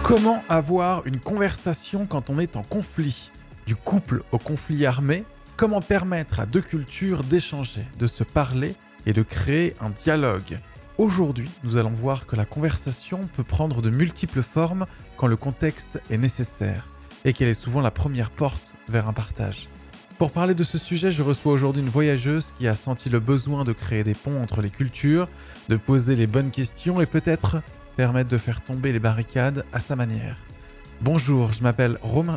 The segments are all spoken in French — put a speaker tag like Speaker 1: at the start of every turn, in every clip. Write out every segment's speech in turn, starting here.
Speaker 1: Comment avoir une conversation quand on est en conflit? Du couple au conflit armé, comment permettre à deux cultures d'échanger, de se parler et de créer un dialogue? Aujourd'hui, nous allons voir que la conversation peut prendre de multiples formes quand le contexte est nécessaire et qu'elle est souvent la première porte vers un partage. Pour parler de ce sujet, je reçois aujourd'hui une voyageuse qui a senti le besoin de créer des ponts entre les cultures, de poser les bonnes questions et peut-être permettre de faire tomber les barricades à sa manière. Bonjour, je m'appelle Romain...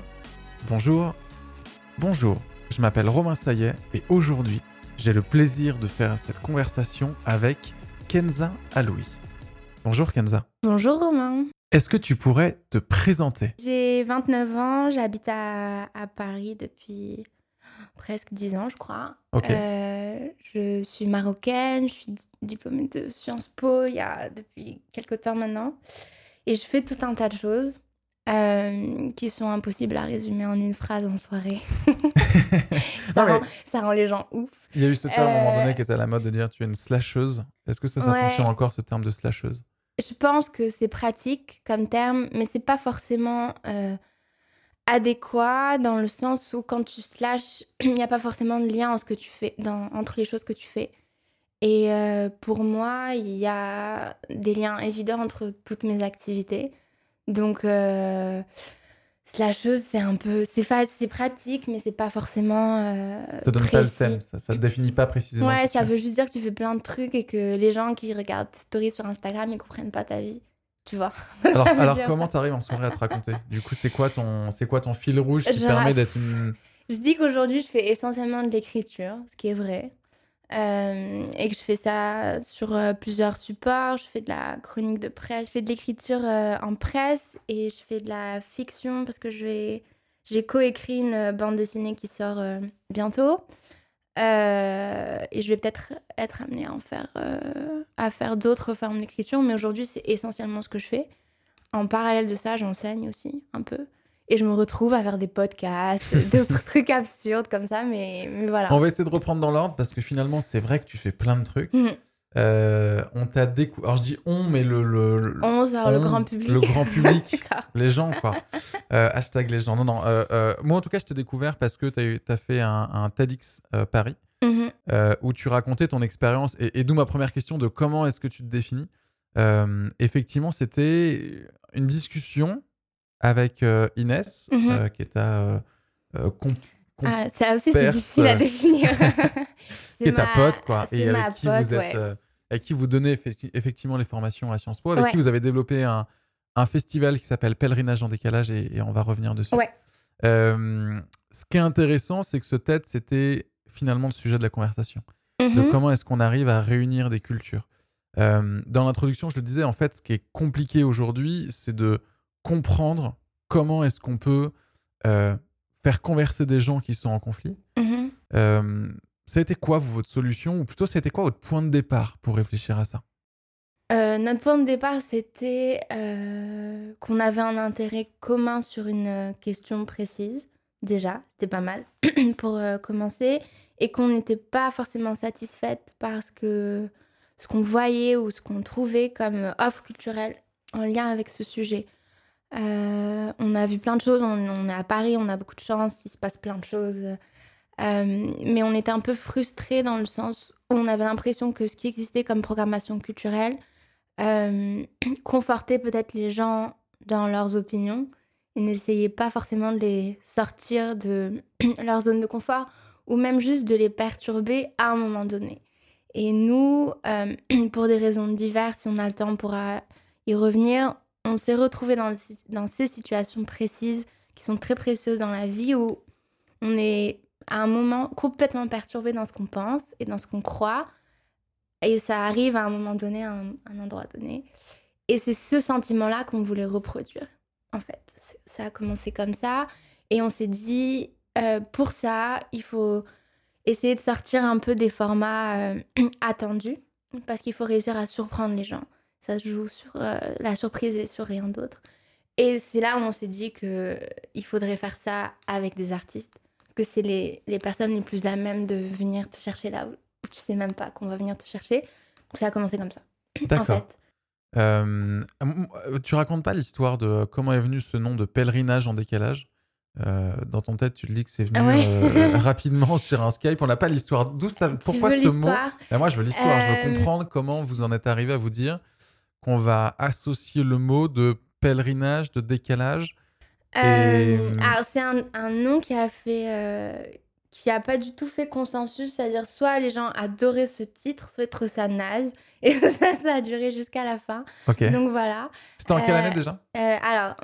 Speaker 1: Bonjour, je m'appelle Romain Saillet et aujourd'hui, j'ai le plaisir de faire cette conversation avec Kenza Aloui. Bonjour Kenza.
Speaker 2: Bonjour Romain.
Speaker 1: Est-ce que tu pourrais te présenter?
Speaker 2: J'ai 29 ans, j'habite à Paris depuis presque 10 ans, je crois.
Speaker 1: Ok.
Speaker 2: Je suis marocaine, je suis diplômée de Sciences Po depuis quelques temps maintenant. Et je fais tout un tas de choses qui sont impossibles à résumer en une phrase en soirée.
Speaker 1: Non, mais
Speaker 2: Ça rend les gens ouf.
Speaker 1: il y a eu ce terme à un moment donné qui était à la mode de dire tu es une slasheuse. Est-ce que ça fonctionne
Speaker 2: Ouais,
Speaker 1: encore ce terme de slasheuse?
Speaker 2: je pense que c'est pratique comme terme, mais c'est pas forcément adéquat dans le sens où quand tu slashes, il n'y a pas forcément de lien entre, ce que tu fais, entre les choses que tu fais. Et pour moi, il y a des liens évidents entre toutes mes activités. Donc, slasheuse, c'est un peu... C'est pratique, mais c'est pas forcément
Speaker 1: Ça donne pas le thème,
Speaker 2: précis.
Speaker 1: ça te définit pas précisément
Speaker 2: Ouais,
Speaker 1: qui tu
Speaker 2: ça
Speaker 1: es.
Speaker 2: veut juste dire que tu fais plein de trucs et que les gens qui regardent tes stories sur Instagram, ils comprennent pas ta vie. Tu vois.
Speaker 1: Alors,
Speaker 2: Ça veut
Speaker 1: alors
Speaker 2: dire
Speaker 1: comment
Speaker 2: ça.
Speaker 1: t'arrives en soirée à te raconter? Du coup, c'est quoi ton fil rouge qui te
Speaker 2: Genre,
Speaker 1: permet d'être une...
Speaker 2: je dis qu'aujourd'hui, je fais essentiellement de l'écriture, ce qui est vrai. Et que je fais ça sur plusieurs supports. Je fais de la chronique de presse, je fais de l'écriture en presse et je fais de la fiction parce que j'ai coécrit une bande dessinée qui sort bientôt. Et je vais peut-être être amenée à faire d'autres formes d'écriture, mais aujourd'hui, c'est essentiellement ce que je fais. En parallèle de ça, j'enseigne aussi un peu. Et je me retrouve à faire des podcasts, d'autres trucs absurdes comme ça, mais
Speaker 1: On
Speaker 2: voilà.
Speaker 1: va essayer de reprendre dans l'ordre parce que finalement, c'est vrai que tu fais plein de trucs.
Speaker 2: Mhm.
Speaker 1: On t'a découvert... Alors, je dis on, mais
Speaker 2: 11 heures, le grand
Speaker 1: le
Speaker 2: public.
Speaker 1: grand public,
Speaker 2: D'accord.
Speaker 1: les gens, quoi. Hashtag les gens. Non, non. Moi, en tout cas, je t'ai découvert parce que t'as fait un TEDx Paris
Speaker 2: Mhm.
Speaker 1: où tu racontais ton expérience et d'où ma première question de comment est-ce que tu te définis. Effectivement, c'était une discussion avec Inès,
Speaker 2: Mhm.
Speaker 1: qui est ta com-
Speaker 2: Ah, ça aussi, c'est
Speaker 1: comperse,
Speaker 2: difficile à définir.
Speaker 1: qui est ta pote, quoi,
Speaker 2: C'est
Speaker 1: et
Speaker 2: ma pote, ouais.
Speaker 1: avec qui vous donnez effectivement les formations à Sciences Po, avec qui
Speaker 2: Ouais,
Speaker 1: vous avez développé un festival qui s'appelle Pèlerinage en décalage, et on va revenir dessus.
Speaker 2: ouais.
Speaker 1: Ce qui est intéressant, c'est que ce TED, c'était finalement le sujet de la conversation, de
Speaker 2: Mhm.
Speaker 1: comment est-ce qu'on arrive à réunir des cultures. Dans l'introduction, je le disais, en fait, ce qui est compliqué aujourd'hui, c'est de comprendre comment est-ce qu'on peut euh, faire converser des gens qui sont en conflit.
Speaker 2: Mhm.
Speaker 1: Euh, Ça a été quoi, votre solution, ou plutôt, ça a été quoi votre point de départ pour réfléchir à ça?
Speaker 2: Notre point de départ, c'était qu'on avait un intérêt commun sur une question précise. Déjà, c'était pas mal pour commencer. Et qu'on n'était pas forcément satisfaite parce que ce qu'on voyait ou ce qu'on trouvait comme offre culturelle en lien avec ce sujet. On a vu plein de choses, on est à Paris, on a beaucoup de chance, il se passe plein de choses. Mais on était un peu frustrés dans le sens où on avait l'impression que ce qui existait comme programmation culturelle euh, confortait peut-être les gens dans leurs opinions et n'essayait pas forcément de les sortir de leur zone de confort ou même juste de les perturber à un moment donné. Et nous, pour des raisons diverses, si on a le temps, on pourra y revenir, on s'est retrouvés dans ces situations précises qui sont très précieuses dans la vie où on est à un moment complètement perturbé dans ce qu'on pense et dans ce qu'on croit. Et ça arrive à un moment donné, à un endroit donné. Et c'est ce sentiment-là qu'on voulait reproduire, en fait. Ça a commencé comme ça. Et on s'est dit, pour ça, il faut essayer de sortir un peu des formats attendus. Parce qu'il faut réussir à surprendre les gens. Ça se joue sur la surprise et sur rien d'autre. Et c'est là où on s'est dit qu'il faudrait faire ça avec des artistes. Que c'est les personnes les plus à même de venir te chercher là où tu sais même pas qu'on va venir te chercher. Donc ça a commencé comme ça, en
Speaker 1: D'accord.
Speaker 2: fait.
Speaker 1: Tu racontes pas l'histoire de comment est venu ce nom de pèlerinage en décalage? Dans ton tête, tu te dis que c'est venu,
Speaker 2: Ouais.
Speaker 1: rapidement sur un Skype. On n'a pas l'histoire. D'où ça
Speaker 2: Tu
Speaker 1: pourquoi
Speaker 2: veux
Speaker 1: ce mot?
Speaker 2: l'histoire?
Speaker 1: Moi, je veux l'histoire. Je veux
Speaker 2: Euh,
Speaker 1: comprendre comment vous en êtes arrivé à vous dire qu'on va associer le mot de pèlerinage, de décalage et
Speaker 2: alors c'est un nom qui a pas du tout fait consensus, c'est-à-dire soit les gens adoraient ce titre, soit ils trouvaient ça naze et ça a duré jusqu'à la fin.
Speaker 1: OK.
Speaker 2: Donc voilà.
Speaker 1: C'était en quelle année
Speaker 2: Heu
Speaker 1: déjà?
Speaker 2: alors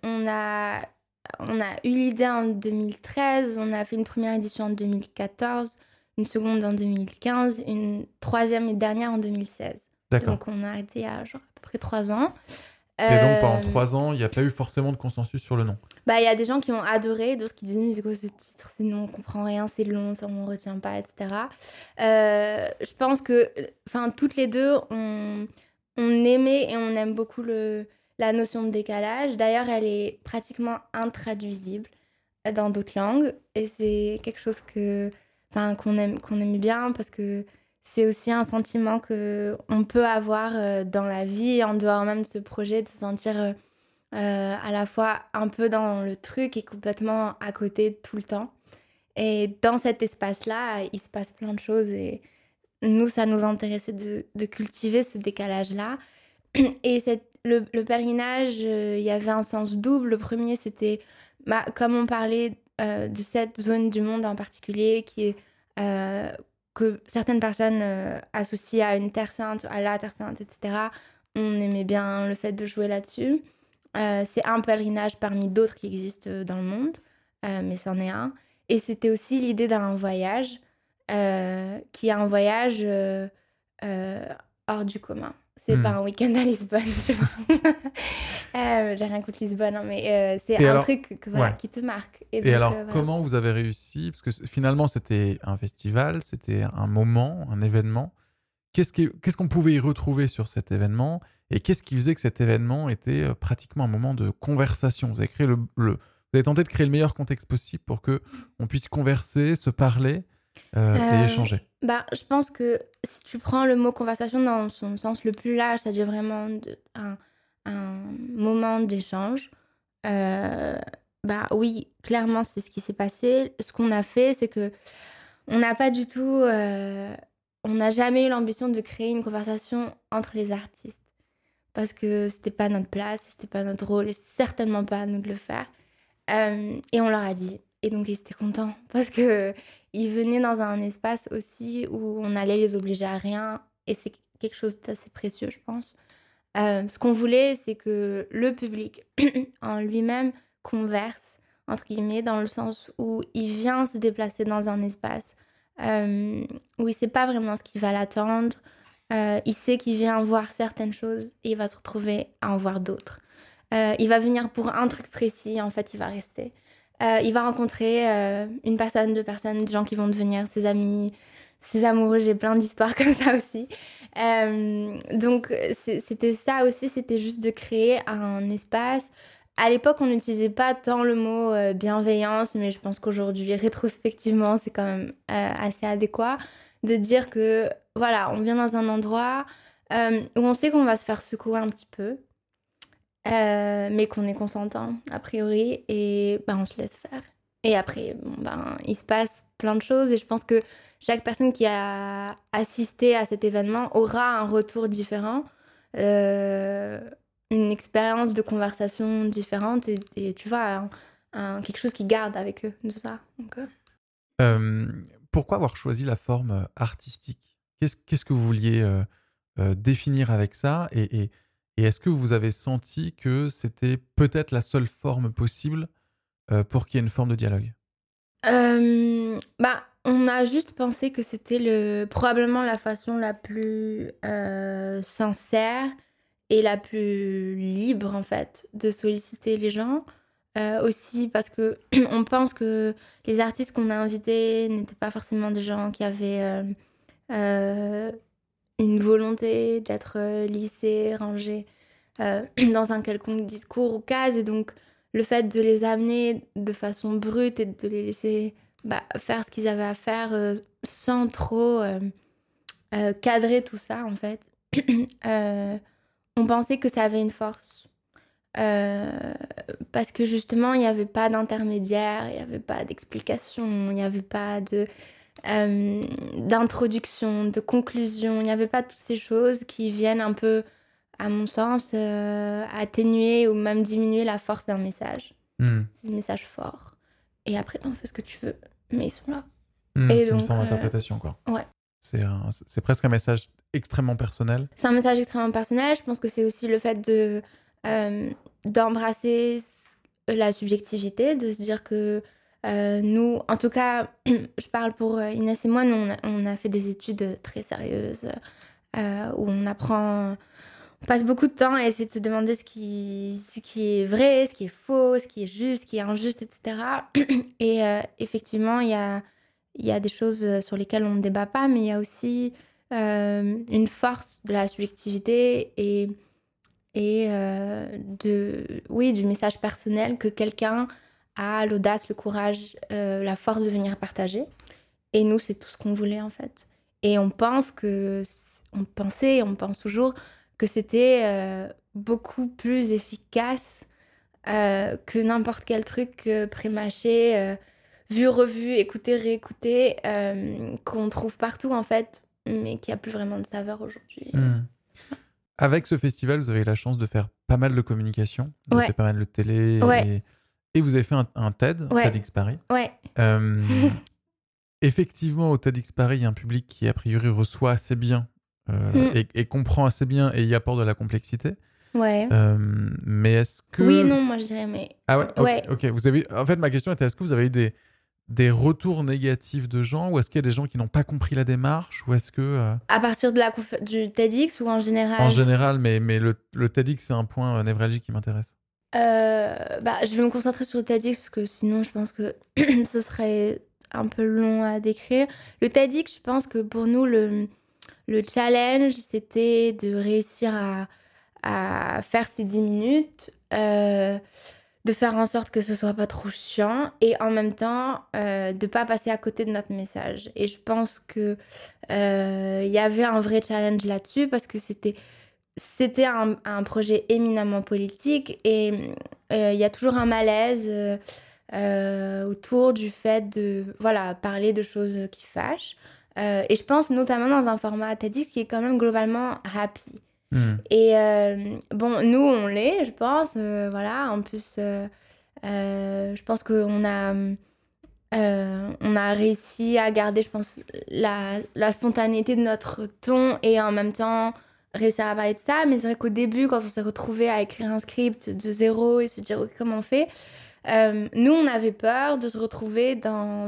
Speaker 2: on a eu l'idée en 2013, on a fait une première édition en 2014, une seconde en 2015, une troisième et dernière en 2016. Et
Speaker 1: D'accord.
Speaker 2: donc on a arrêté il y a genre à peu près 3 ans.
Speaker 1: Et donc pendant
Speaker 2: Hem
Speaker 1: 3 ans, il y a pas eu forcément de consensus sur le nom?
Speaker 2: Bah, il y a des gens qui ont adoré, d'autres qui disaient: «Mais c'est quoi ce titre? C'est non, on comprend rien, c'est long, ça on retient pas» et cetera. Je pense que, enfin, toutes les 2, on aimait et on aime beaucoup la notion de décalage. D'ailleurs, elle est pratiquement intraduisible, dans d'autres langues et c'est quelque chose qu'on aime bien parce que c'est aussi un sentiment qu'on peut avoir, dans la vie, en dehors même de ce projet, de se sentir, à la fois un peu dans le truc et complètement à côté tout le temps. Et dans cet espace-là, il se passe plein de choses et nous, ça nous intéressait de cultiver ce décalage-là. Et le pèlerinage, il y avait un sens double. Le premier, c'était, bah, comme on parlait de cette zone du monde en particulier qui est, que certaines personnes associent à une terre sainte, à la terre sainte, etc. On aimait bien le fait de jouer là-dessus. C'est un pèlerinage parmi d'autres qui existent dans le monde, mais c'en est un. Et c'était aussi l'idée d'un voyage, qui est un voyage heu, hors du commun. C'est pas
Speaker 1: Mmh.
Speaker 2: un week-end à Lisbonne, tu vois? J'ai rien contre Lisbonne, hein, mais c'est
Speaker 1: Et
Speaker 2: un
Speaker 1: alors
Speaker 2: truc
Speaker 1: ouais.
Speaker 2: qui te marque et
Speaker 1: Et
Speaker 2: donc
Speaker 1: alors,
Speaker 2: voilà.
Speaker 1: comment vous avez réussi? Parce que finalement, c'était un festival, c'était un moment, un événement. Qu'est-ce qu'on pouvait y retrouver sur cet événement? Et qu'est-ce qui faisait que cet événement était, pratiquement un moment de conversation? Vous avez créé vous avez tenté de créer le meilleur contexte possible pour que on puisse converser, se parler, et échanger.
Speaker 2: Bah, je pense que si tu prends le mot conversation dans son sens le plus large, c'est-à-dire vraiment un moment d'échange, heu, bah, oui, clairement, c'est ce qui s'est passé. Ce qu'on a fait, c'est que on n'a pas du tout, on n'a jamais eu l'ambition de créer une conversation entre les artistes parce que c'était pas notre place, c'était pas notre rôle et c'est certainement pas à nous de le faire. Et on leur a dit et donc ils étaient contents parce qu'ils venaient dans un espace aussi où on allait les obliger à rien et c'est quelque chose d'assez précieux, je pense. Ce qu'on voulait, c'est que le public en lui-même «converse» entre guillemets, dans le sens où il vient se déplacer dans un espace, où il sait pas vraiment ce qui va l'attendre. Il sait qu'il vient voir certaines choses et il va se retrouver à en voir d'autres. Il va venir pour un truc précis, en fait, il va rester. Il va rencontrer, une personne, 2 personnes, des gens qui vont devenir ses amis, ses amoureux. J'ai plein d'histoires comme ça aussi. Donc c'était ça aussi, c'était juste de créer un espace. À l'époque, on n'utilisait pas tant le mot, bienveillance, mais je pense qu'aujourd'hui, rétrospectivement, c'est quand même, assez adéquat de dire que, voilà, on vient dans un endroit, où on sait qu'on va se faire secouer un petit peu, mais qu'on est consentant a priori et ben, on se laisse faire et après bon, ben, il se passe plein de choses et je pense que chaque personne qui a assisté à cet événement aura un retour différent, heu, une expérience de conversation différente et tu vois, quelque chose qu'ils gardent avec eux de ça donc
Speaker 1: Pourquoi avoir choisi la forme, artistique? Qu'est-ce que vous vouliez, définir avec ça? Et est-ce que vous avez senti que c'était peut-être la seule forme possible, pour qu'il y ait une forme de dialogue?
Speaker 2: Bah, on a juste pensé que c'était probablement la façon la plus, sincère et la plus libre, en fait, de solliciter les gens. Aussi parce que on pense que les artistes qu'on a invités n'étaient pas forcément des gens qui avaient, heu, une volonté d'être, lissés, rangés, dans un quelconque discours ou case et donc le fait de les amener de façon brute et de les laisser, bah, faire ce qu'ils avaient à faire, sans trop, cadrer tout ça en fait, heu, on pensait que ça avait une force. Parce que justement, il n'y avait pas d'intermédiaire, il n'y avait pas d'explication, il n'y avait pas d'introduction, de conclusion, il n'y avait pas toutes ces choses qui viennent un peu, à mon sens, atténuer ou même diminuer la force d'un message. C'est des messages forts. Et après, t'en fais ce que tu veux, mais ils sont là.
Speaker 1: C'est donc, une forme d'interprétation, quoi.
Speaker 2: Ouais.
Speaker 1: C'est presque un message extrêmement personnel.
Speaker 2: C'est un message extrêmement personnel. Je pense que c'est aussi le fait d'embrasser la subjectivité, de se dire que nous, en tout cas, je parle pour Inès et moi, nous, on a fait des études très sérieuses où on apprend, on passe beaucoup de temps à essayer de se demander ce qui est vrai, ce qui est faux, ce qui est juste, ce qui est injuste, etc. Et effectivement, il y a des choses sur lesquelles on ne débat pas, mais il y a aussi une force de la subjectivité et du message personnel que quelqu'un a l'audace, le courage, la force de venir partager. Et nous, c'est tout ce qu'on voulait en fait. Et on pense toujours que c'était beaucoup plus efficace que n'importe quel truc pré-mâché, vu, revu, écouté, réécouté, qu'on trouve partout en fait, mais qui a plus vraiment de saveur aujourd'hui.
Speaker 1: Avec ce festival, vous avez eu la chance de faire pas mal de communication. Vous avez fait pas mal de télé. Et vous avez fait un TED, TEDx Paris. Effectivement, au TEDx Paris, il y a un public qui, a priori, reçoit assez bien et comprend assez bien et y apporte de la complexité. Mais est-ce que...
Speaker 2: Oui et non, moi je dirais, mais...
Speaker 1: Ah ouais, ok. Vous avez... En fait, ma question était, est-ce que vous avez eu des retours négatifs de gens, ou est-ce qu'il y a des gens qui n'ont pas compris la démarche, ou est-ce que...
Speaker 2: À partir de du TEDx ou en général?
Speaker 1: En général, mais le TEDx, c'est un point névralgique qui m'intéresse.
Speaker 2: Je vais me concentrer sur le TEDx parce que sinon je pense que ce serait un peu long à décrire. Le TEDx, je pense que pour nous, le challenge, c'était de réussir à faire ces 10 minutes, de faire en sorte que ce soit pas trop chiant et en même temps de pas passer à côté de notre message. Et je pense que y avait un vrai challenge là-dessus parce que c'était un projet éminemment politique et il y a toujours un malaise autour du fait de parler de choses qui fâchent. Et je pense notamment dans un format TEDx qui est quand même globalement happy. Et nous on l'est, je pense. En plus, je pense qu'on a réussi à garder, je pense, la spontanéité de notre ton et en même temps réussir à parler de ça. Mais c'est vrai qu'au début, quand on s'est retrouvés à écrire un script de zéro et se dire okay, comment on fait, nous on avait peur de se retrouver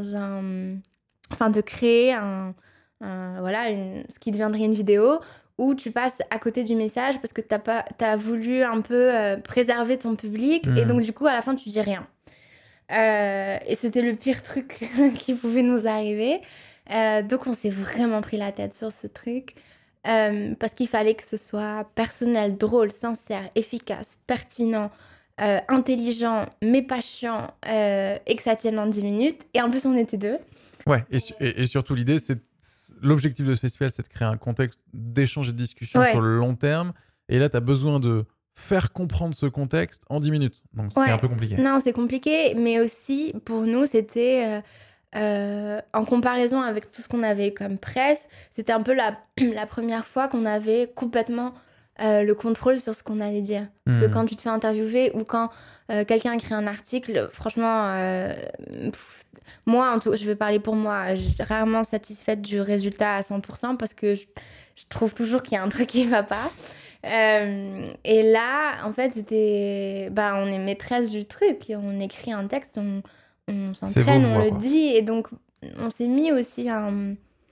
Speaker 2: de créer ce qui deviendrait une vidéo où tu passes à côté du message parce que t'as voulu un peu préserver ton public et donc du coup à la fin tu dis rien. Et c'était le pire truc qui pouvait nous arriver. Donc on s'est vraiment pris la tête sur ce truc parce qu'il fallait que ce soit personnel, drôle, sincère, efficace, pertinent, intelligent, mais pas chiant et que ça tienne en 10 minutes. Et en plus on était deux.
Speaker 1: Ouais, et surtout l'idée, l'objectif de ce festival, c'est de créer un contexte d'échange et de discussion sur le long terme. Et là, tu as besoin de faire comprendre ce contexte en 10 minutes. Donc, c'était un peu compliqué.
Speaker 2: Non, c'est compliqué, mais aussi, pour nous, c'était... en comparaison avec tout ce qu'on avait comme presse, c'était un peu la première fois qu'on avait complètement le contrôle sur ce qu'on allait dire. Parce que quand tu te fais interviewer ou quand quelqu'un écrit un article, franchement... moi, je vais parler pour moi, je suis rarement satisfaite du résultat à 100% parce que je trouve toujours qu'il y a un truc qui va pas. Et là, en fait, c'était... on est maîtresse du truc. On écrit un texte, on s'entraîne, on le dit. Et donc, on s'est mis aussi un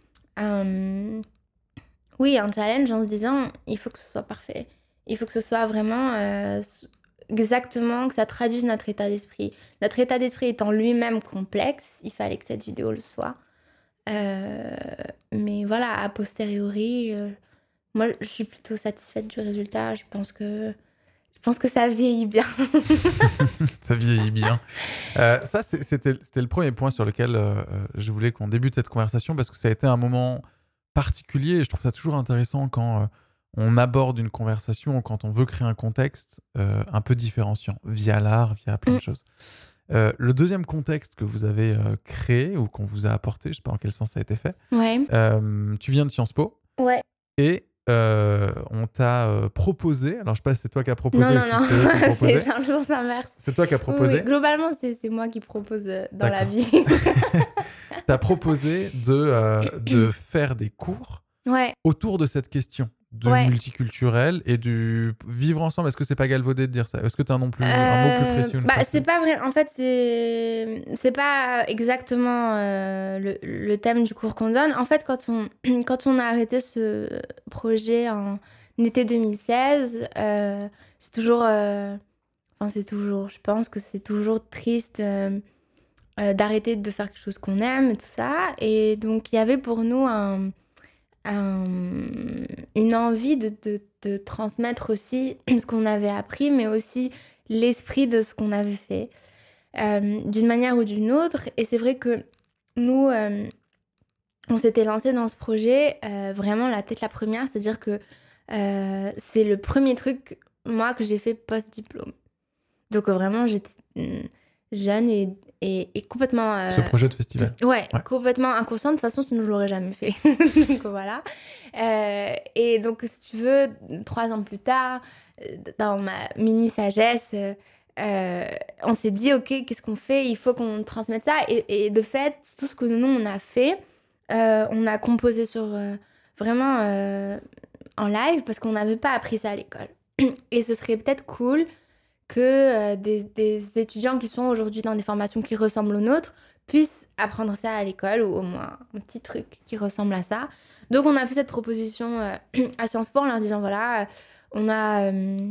Speaker 2: challenge en se disant, il faut que ce soit parfait. Il faut que ce soit vraiment... exactement, que ça traduise notre état d'esprit. Notre état d'esprit étant lui-même complexe, il fallait que cette vidéo le soit. Mais voilà, a posteriori, moi, je suis plutôt satisfaite du résultat. Je pense que ça vieillit bien.
Speaker 1: Ça vieillit bien. Ça, c'était le premier point sur lequel je voulais qu'on débute cette conversation parce que ça a été un moment particulier et je trouve ça toujours intéressant quand on aborde une conversation, quand on veut créer un contexte un peu différenciant, via l'art, via plein de choses. Le deuxième contexte que vous avez créé ou qu'on vous a apporté, je ne sais pas en quel sens ça a été fait,
Speaker 2: Ouais.
Speaker 1: tu viens de Sciences Po
Speaker 2: Ouais.
Speaker 1: et on t'a proposé, alors je ne sais pas si c'est toi qui as proposé
Speaker 2: Non,
Speaker 1: ou
Speaker 2: non,
Speaker 1: si c'est eux qui ont
Speaker 2: non.
Speaker 1: proposé.
Speaker 2: C'est dans le sens inverse.
Speaker 1: C'est toi qui as
Speaker 2: Oui,
Speaker 1: proposé.
Speaker 2: globalement, c'est moi qui propose dans la
Speaker 1: D'accord.
Speaker 2: vie.
Speaker 1: T'as proposé de faire des cours
Speaker 2: Ouais.
Speaker 1: autour de cette question du
Speaker 2: Ouais.
Speaker 1: multiculturel et du vivre ensemble. Est-ce que c'est pas galvaudé de dire ça? Est-ce que tu as un mot plus précis ou une phrase
Speaker 2: C'est pas vrai. En fait, c'est pas exactement le thème du cours qu'on donne. En fait, quand on a arrêté ce projet en été 2016, c'est toujours... Enfin, c'est toujours... Je pense que c'est toujours triste d'arrêter de faire quelque chose qu'on aime et tout ça. Et donc, il y avait pour nous une envie de transmettre aussi ce qu'on avait appris, mais aussi l'esprit de ce qu'on avait fait, d'une manière ou d'une autre. Et c'est vrai que nous, on s'était lancé dans ce projet vraiment la tête la première, c'est-à-dire que c'est le premier truc, moi, que j'ai fait post-diplôme. Donc vraiment, j'étais jeune et complètement...
Speaker 1: Ce projet de festival.
Speaker 2: Ouais, complètement inconsciente. De toute façon, sinon je l'aurais jamais fait. Donc voilà. Et donc, si tu veux, 3 ans plus tard, dans ma mini-sagesse, on s'est dit, OK, qu'est-ce qu'on fait? Il faut qu'on transmette ça. Et de fait, tout ce que nous, on a fait, on a composé sur vraiment en live parce qu'on n'avait pas appris ça à l'école. Et ce serait peut-être cool que des étudiants qui sont aujourd'hui dans des formations qui ressemblent aux nôtres puissent apprendre ça à l'école, ou au moins un petit truc qui ressemble à ça. Donc on a fait cette proposition à Sciences Po en leur disant, voilà, on a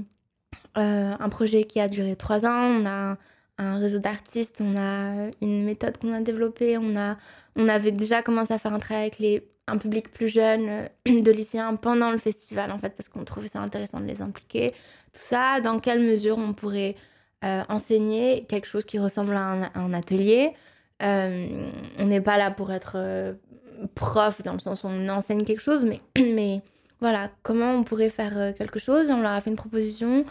Speaker 2: un projet qui a duré 3 ans, on a un réseau d'artistes, on a une méthode qu'on a développée, on avait déjà commencé à faire un travail avec un public plus jeune de lycéens pendant le festival, en fait, parce qu'on trouvait ça intéressant de les impliquer. Tout ça, dans quelle mesure on pourrait enseigner quelque chose qui ressemble à un atelier. On n'est pas là pour être prof, dans le sens où on enseigne quelque chose, mais voilà, comment on pourrait faire quelque chose. Et on leur a fait une proposition.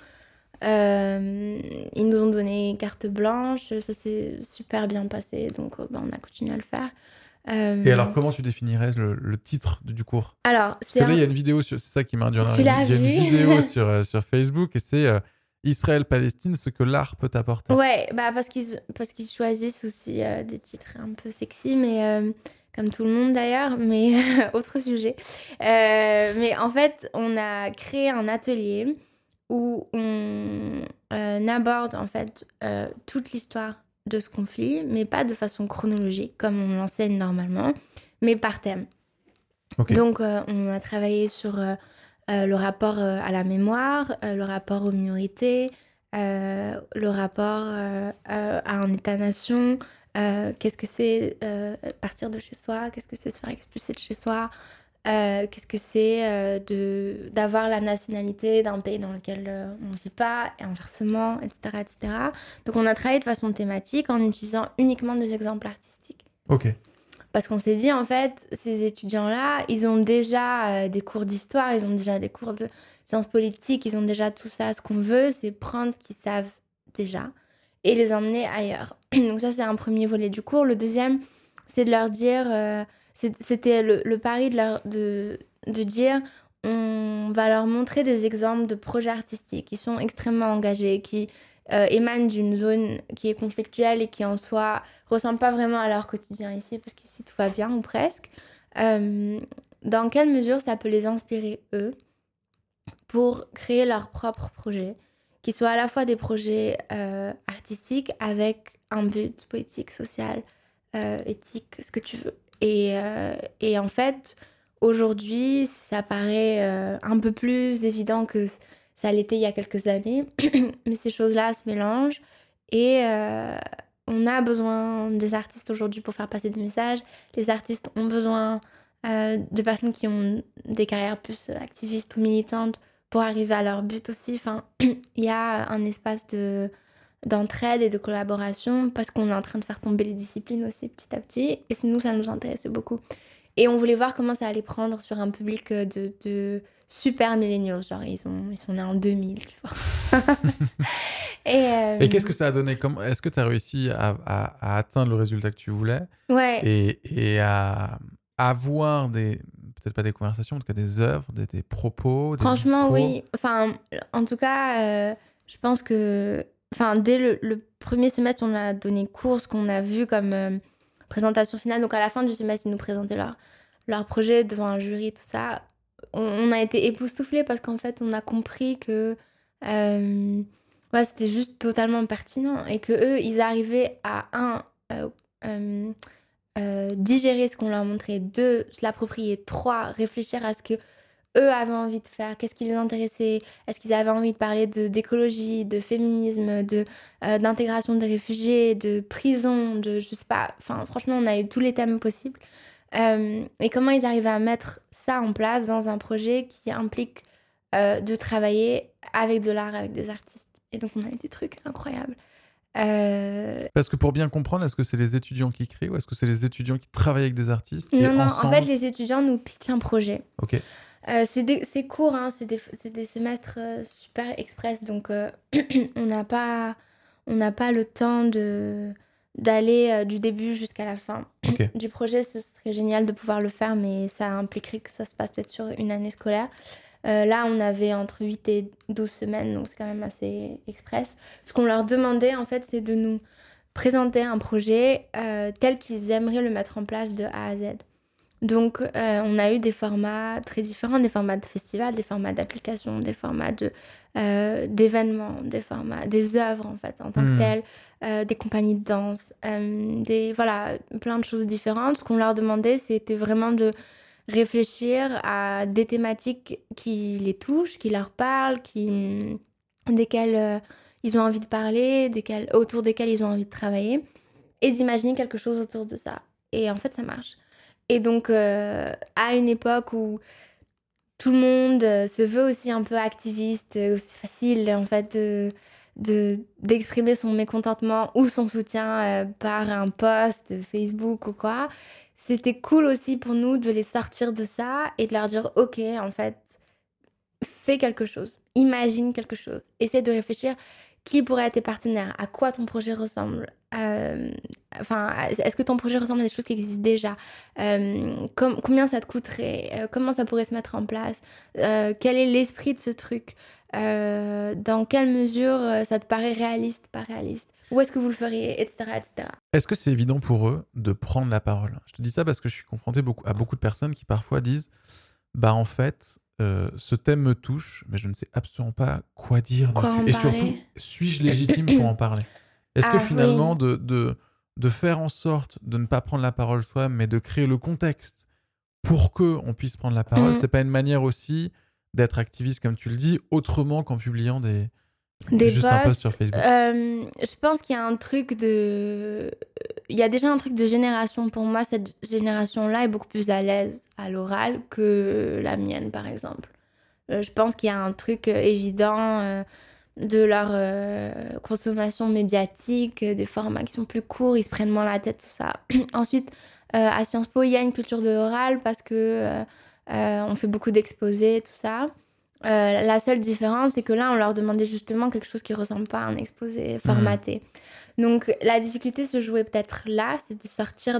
Speaker 2: Ils nous ont donné carte blanche, ça s'est super bien passé, donc on a continué à le faire.
Speaker 1: Et alors, comment tu définirais le titre du cours?
Speaker 2: Alors,
Speaker 1: Parce que là, il y a une vidéo, c'est ça qui m'a induit.
Speaker 2: Tu l'as
Speaker 1: Il y a une
Speaker 2: vu
Speaker 1: vidéo sur Facebook et c'est Israël-Palestine, ce que l'art peut apporter.
Speaker 2: Ouais, bah parce qu'ils choisissent aussi des titres un peu sexy, mais comme tout le monde d'ailleurs, mais autre sujet. Mais en fait, on a créé un atelier où on aborde en fait toute l'histoire de ce conflit, mais pas de façon chronologique comme on l'enseigne normalement, mais par thème.
Speaker 1: Okay.
Speaker 2: Donc on a travaillé sur le rapport à la mémoire, le rapport aux minorités, le rapport à un État-nation, qu'est-ce que c'est partir de chez soi, qu'est-ce que c'est se faire expulser de chez soi, qu'est-ce que c'est d'avoir la nationalité d'un pays dans lequel on ne vit pas, et inversement, etc., etc. Donc on a travaillé de façon thématique en utilisant uniquement des exemples artistiques.
Speaker 1: Ok.
Speaker 2: Parce qu'on s'est dit, en fait, ces étudiants-là, ils ont déjà des cours d'histoire, ils ont déjà des cours de sciences politiques, ils ont déjà tout ça. Ce qu'on veut, c'est prendre ce qu'ils savent déjà et les emmener ailleurs. Donc ça, c'est un premier volet du cours. Le deuxième, c'est de leur dire... c'était le pari de dire, on va leur montrer des exemples de projets artistiques qui sont extrêmement engagés, qui émanent d'une zone qui est conflictuelle et qui en soi ressemble pas vraiment à leur quotidien ici, parce qu'ici tout va bien ou presque. Dans quelle mesure ça peut les inspirer eux pour créer leurs propres projets, qui soient à la fois des projets artistiques avec un but politique, social, éthique, ce que tu veux. Et en fait, aujourd'hui, ça paraît un peu plus évident que ça l'était il y a quelques années, mais ces choses-là se mélangent et on a besoin des artistes aujourd'hui pour faire passer des messages. Les artistes ont besoin de personnes qui ont des carrières plus activistes ou militantes pour arriver à leur but aussi. Enfin, il y a un espace d'entraide et de collaboration parce qu'on est en train de faire tomber les disciplines aussi petit à petit. Et nous, ça nous intéressait beaucoup. Et on voulait voir comment ça allait prendre sur un public de super millennials. Genre, ils sont nés en 2000, tu vois.
Speaker 1: Et qu'est-ce
Speaker 2: Et
Speaker 1: que ça a donné? Est-ce que tu as réussi à atteindre le résultat que tu voulais
Speaker 2: ouais,
Speaker 1: et à avoir peut-être pas des conversations, en tout cas des œuvres, des propos, des
Speaker 2: franchement,
Speaker 1: discours?
Speaker 2: oui. Enfin, en tout cas, je pense que... Enfin, dès le premier semestre, on a donné cours, ce qu'on a vu comme présentation finale. Donc, à la fin du semestre, ils nous présentaient leur projet devant un jury, tout ça. On a été époustouflés parce qu'en fait, on a compris que ouais, c'était juste totalement pertinent et que eux, ils arrivaient à, euh, euh, digérer ce qu'on leur montrait, deux, se l'approprier, trois, réfléchir à ce que eux avaient envie de faire, qu'est-ce qui les intéressait, est-ce qu'ils avaient envie de parler d'écologie, de féminisme, d'intégration des réfugiés, de prison, de je sais pas, enfin franchement on a eu tous les thèmes possibles. Et comment ils arrivaient à mettre ça en place dans un projet qui implique de travailler avec de l'art, avec des artistes. Et donc on a eu des trucs incroyables. Euh,
Speaker 1: Parce que pour bien comprendre, est-ce que c'est les étudiants qui créent ou est-ce que c'est les étudiants qui travaillent avec des artistes et
Speaker 2: Non, en fait
Speaker 1: ensemble?
Speaker 2: les étudiants nous pitchent un projet.
Speaker 1: Ok,
Speaker 2: C'est court, hein, c'est des semestres super express, donc on n'a pas le temps d'aller du début jusqu'à la fin
Speaker 1: ok.
Speaker 2: du projet. Ce serait génial de pouvoir le faire, mais ça impliquerait que ça se passe peut-être sur une année scolaire. Là, on avait entre 8 et 12 semaines, donc c'est quand même assez express. Ce qu'on leur demandait, en fait, c'est de nous présenter un projet tel qu'ils aimeraient le mettre en place de A à Z. Donc, on a eu des formats très différents, des formats de festival, des formats d'application, des formats d'événements, des œuvres en fait en tant que
Speaker 1: Hmm.
Speaker 2: telles, des compagnies de danse, voilà, plein de choses différentes. Ce qu'on leur demandait, c'était vraiment de réfléchir à des thématiques qui les touchent, qui leur parlent, desquelles ils ont envie de parler, autour desquelles ils ont envie de travailler, et d'imaginer quelque chose autour de ça. Et en fait, ça marche. Et donc, à une époque où tout le monde se veut aussi un peu activiste, où c'est facile en fait d'exprimer son mécontentement ou son soutien par un post Facebook ou quoi, c'était cool aussi pour nous de les sortir de ça et de leur dire ok, en fait, fais quelque chose, imagine quelque chose, essaie de réfléchir qui pourrait être tes partenaires, à quoi ton projet ressemble. Enfin, est-ce que ton projet ressemble à des choses qui existent déjà? Combien ça te coûterait? Comment ça pourrait se mettre en place? Quel est l'esprit de ce truc? Dans quelle mesure ça te paraît réaliste, pas réaliste? Où est-ce que vous le feriez? Etc. etc.
Speaker 1: Est-ce que c'est évident pour eux de prendre la parole? Je te dis ça parce que je suis confronté à beaucoup de personnes qui parfois disent bah en fait, ce thème me touche, mais je ne sais absolument pas quoi dire
Speaker 2: Quoi
Speaker 1: dessus.
Speaker 2: en
Speaker 1: Et
Speaker 2: parler?
Speaker 1: surtout, suis-je légitime pour en parler? Est-ce que
Speaker 2: Ah oui.
Speaker 1: finalement, de faire en sorte de ne pas prendre la parole soi, mais de créer le contexte pour que on puisse prendre la parole,
Speaker 2: Mm.
Speaker 1: c'est pas une manière aussi d'être activiste, comme tu le dis, autrement qu'en publiant
Speaker 2: Des
Speaker 1: juste un post
Speaker 2: postes.
Speaker 1: sur Facebook?
Speaker 2: Je pense qu'il y a un truc de... Il y a déjà un truc de génération. Pour moi, cette génération-là est beaucoup plus à l'aise à l'oral que la mienne, par exemple. Je pense qu'il y a un truc évident de leur consommation médiatique, des formats qui sont plus courts, ils se prennent moins la tête, tout ça. Ensuite, à Sciences Po, il y a une culture de l'oral parce que on fait beaucoup d'exposés, tout ça. La seule différence, c'est que là, on leur demandait justement quelque chose qui ressemble pas à un exposé
Speaker 1: Hmm.
Speaker 2: formaté. Donc, la difficulté se jouait peut-être là, c'est de sortir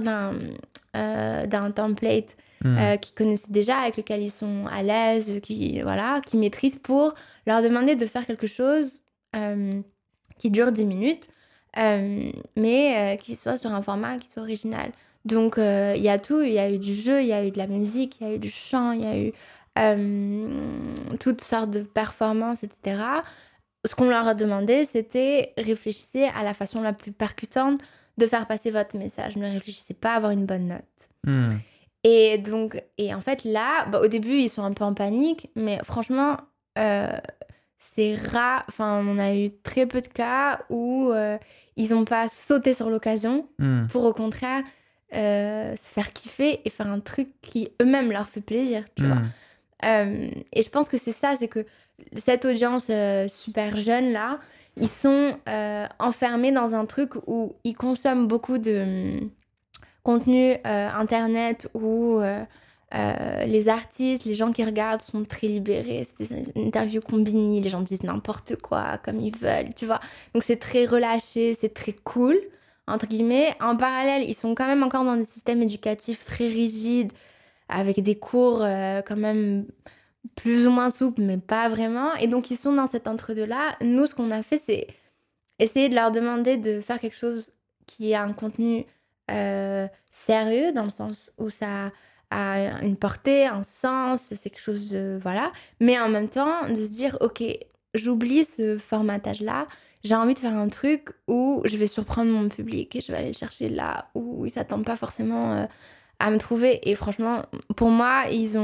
Speaker 2: d'un template
Speaker 1: Hmm.
Speaker 2: qu'ils connaissaient déjà, avec lequel ils sont à l'aise, voilà, qui maîtrisent, pour leur demander de faire quelque chose euh, qui dure 10 minutes, mais qui soit sur un format qui soit original. Donc, il y a tout, il y a eu du jeu, il y a eu de la musique, il y a eu du chant, il y a eu toutes sortes de performances, etc. Ce qu'on leur a demandé, c'était réfléchissez à la façon la plus percutante de faire passer votre message. Ne réfléchissez pas à avoir une bonne note.
Speaker 1: Hmm.
Speaker 2: Et donc, et en fait, là, bah, au début, ils sont un peu en panique, mais franchement, euh, c'est rare. Enfin, on a eu très peu de cas où ils n'ont pas sauté sur l'occasion
Speaker 1: Hmm.
Speaker 2: pour, au contraire, se faire kiffer et faire un truc qui eux-mêmes leur fait plaisir, tu vois.
Speaker 1: Hmm.
Speaker 2: Et je pense que c'est ça, c'est que cette audience super jeune là, ils sont enfermés dans un truc où ils consomment beaucoup de contenu internet où les artistes, les gens qui regardent sont très libérés. C'est des interviews combinées, les gens disent n'importe quoi comme ils veulent, tu vois. Donc c'est très relâché, c'est très cool, entre guillemets. En parallèle, ils sont quand même encore dans des systèmes éducatifs très rigides, avec des cours quand même plus ou moins souples, mais pas vraiment. Et donc ils sont dans cet entre-deux-là. Nous, ce qu'on a fait, c'est essayer de leur demander de faire quelque chose qui a un contenu sérieux, dans le sens où ça a une portée, un sens, c'est quelque chose de... Voilà. Mais en même temps, de se dire, ok, j'oublie ce formatage-là, j'ai envie de faire un truc où je vais surprendre mon public et je vais aller le chercher là où ils s'attendent pas forcément à me trouver. Et franchement, pour moi,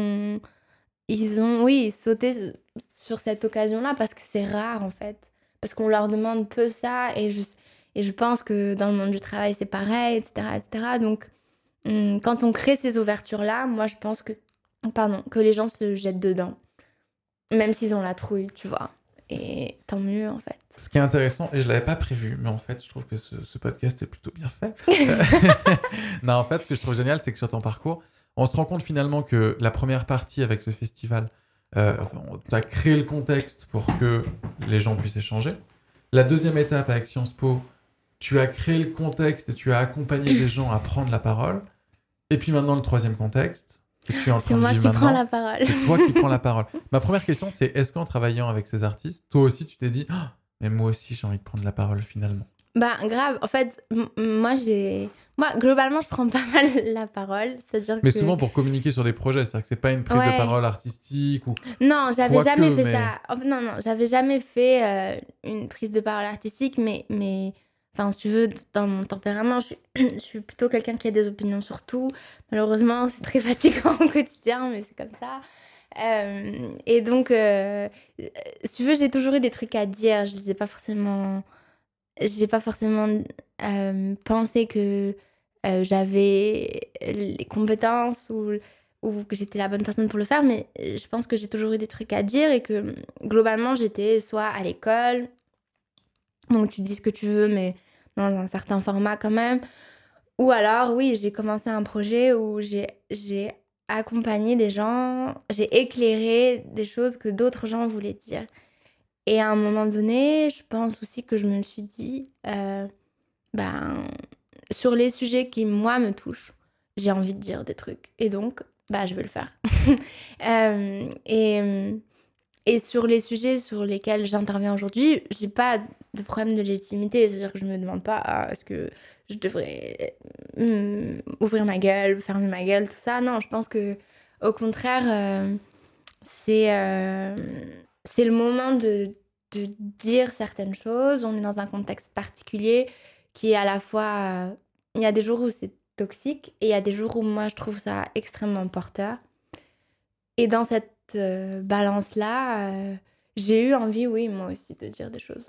Speaker 2: oui, sauté sur cette occasion-là parce que c'est rare, en fait. Parce qu'on leur demande peu ça et je pense que dans le monde du travail, c'est pareil, etc., etc. Donc, quand on crée ces ouvertures-là, moi, je pense que les gens se jettent dedans. Même s'ils ont la trouille, tu vois. Et tant mieux, en fait.
Speaker 1: Ce qui est intéressant, et je l'avais pas prévu, mais en fait, je trouve que ce podcast est plutôt bien fait. Non, en fait, ce que je trouve génial, c'est que sur ton parcours, on se rend compte finalement que la première partie avec ce festival, tu as créé le contexte pour que les gens puissent échanger. La deuxième étape avec Sciences Po, tu as créé le contexte et tu as accompagné les gens à prendre la parole. Et puis maintenant, le troisième contexte que tu es en train de vivre maintenant.
Speaker 2: C'est moi qui prends la parole.
Speaker 1: C'est toi qui prends la parole. Ma première question, c'est est-ce qu'en travaillant avec ces artistes, toi aussi, tu t'es dit oh, mais moi aussi, j'ai envie de prendre la parole finalement?
Speaker 2: Bah, grave. En fait, moi, globalement, je prends pas mal la parole. C'est-à-dire
Speaker 1: mais
Speaker 2: que...
Speaker 1: souvent pour communiquer sur des projets, c'est-à-dire que c'est pas une prise de parole artistique ou...
Speaker 2: Non, j'avais jamais fait
Speaker 1: mais...
Speaker 2: ça. Non, j'avais jamais fait une prise de parole artistique, mais... Enfin, si tu veux, dans mon tempérament, je suis plutôt quelqu'un qui a des opinions sur tout. Malheureusement, c'est très fatigant au quotidien, mais c'est comme ça. Et donc, si tu veux, j'ai toujours eu des trucs à dire. Je n'ai pas forcément... J'ai pas forcément pensé que j'avais les compétences ou que j'étais la bonne personne pour le faire, mais je pense que j'ai toujours eu des trucs à dire et que globalement, j'étais soit à l'école, donc tu dis ce que tu veux, mais dans un certain format quand même. Ou alors, oui, j'ai commencé un projet où j'ai accompagné des gens, j'ai éclairé des choses que d'autres gens voulaient dire. Et à un moment donné, je pense aussi que je me suis dit, sur les sujets qui, moi, me touchent, j'ai envie de dire des trucs. Et donc, je vais le faire. Et sur les sujets sur lesquels j'interviens aujourd'hui, j'ai pas de problème de légitimité. C'est-à-dire que je me demande pas est-ce que je devrais ouvrir ma gueule, fermer ma gueule, tout ça. Non, je pense que au contraire, c'est le moment de dire certaines choses. On est dans un contexte particulier qui est à la fois... il y a des jours où c'est toxique et il y a des jours où moi je trouve ça extrêmement porteur. Et dans cette balance-là, j'ai eu envie, oui, moi aussi, de dire des choses.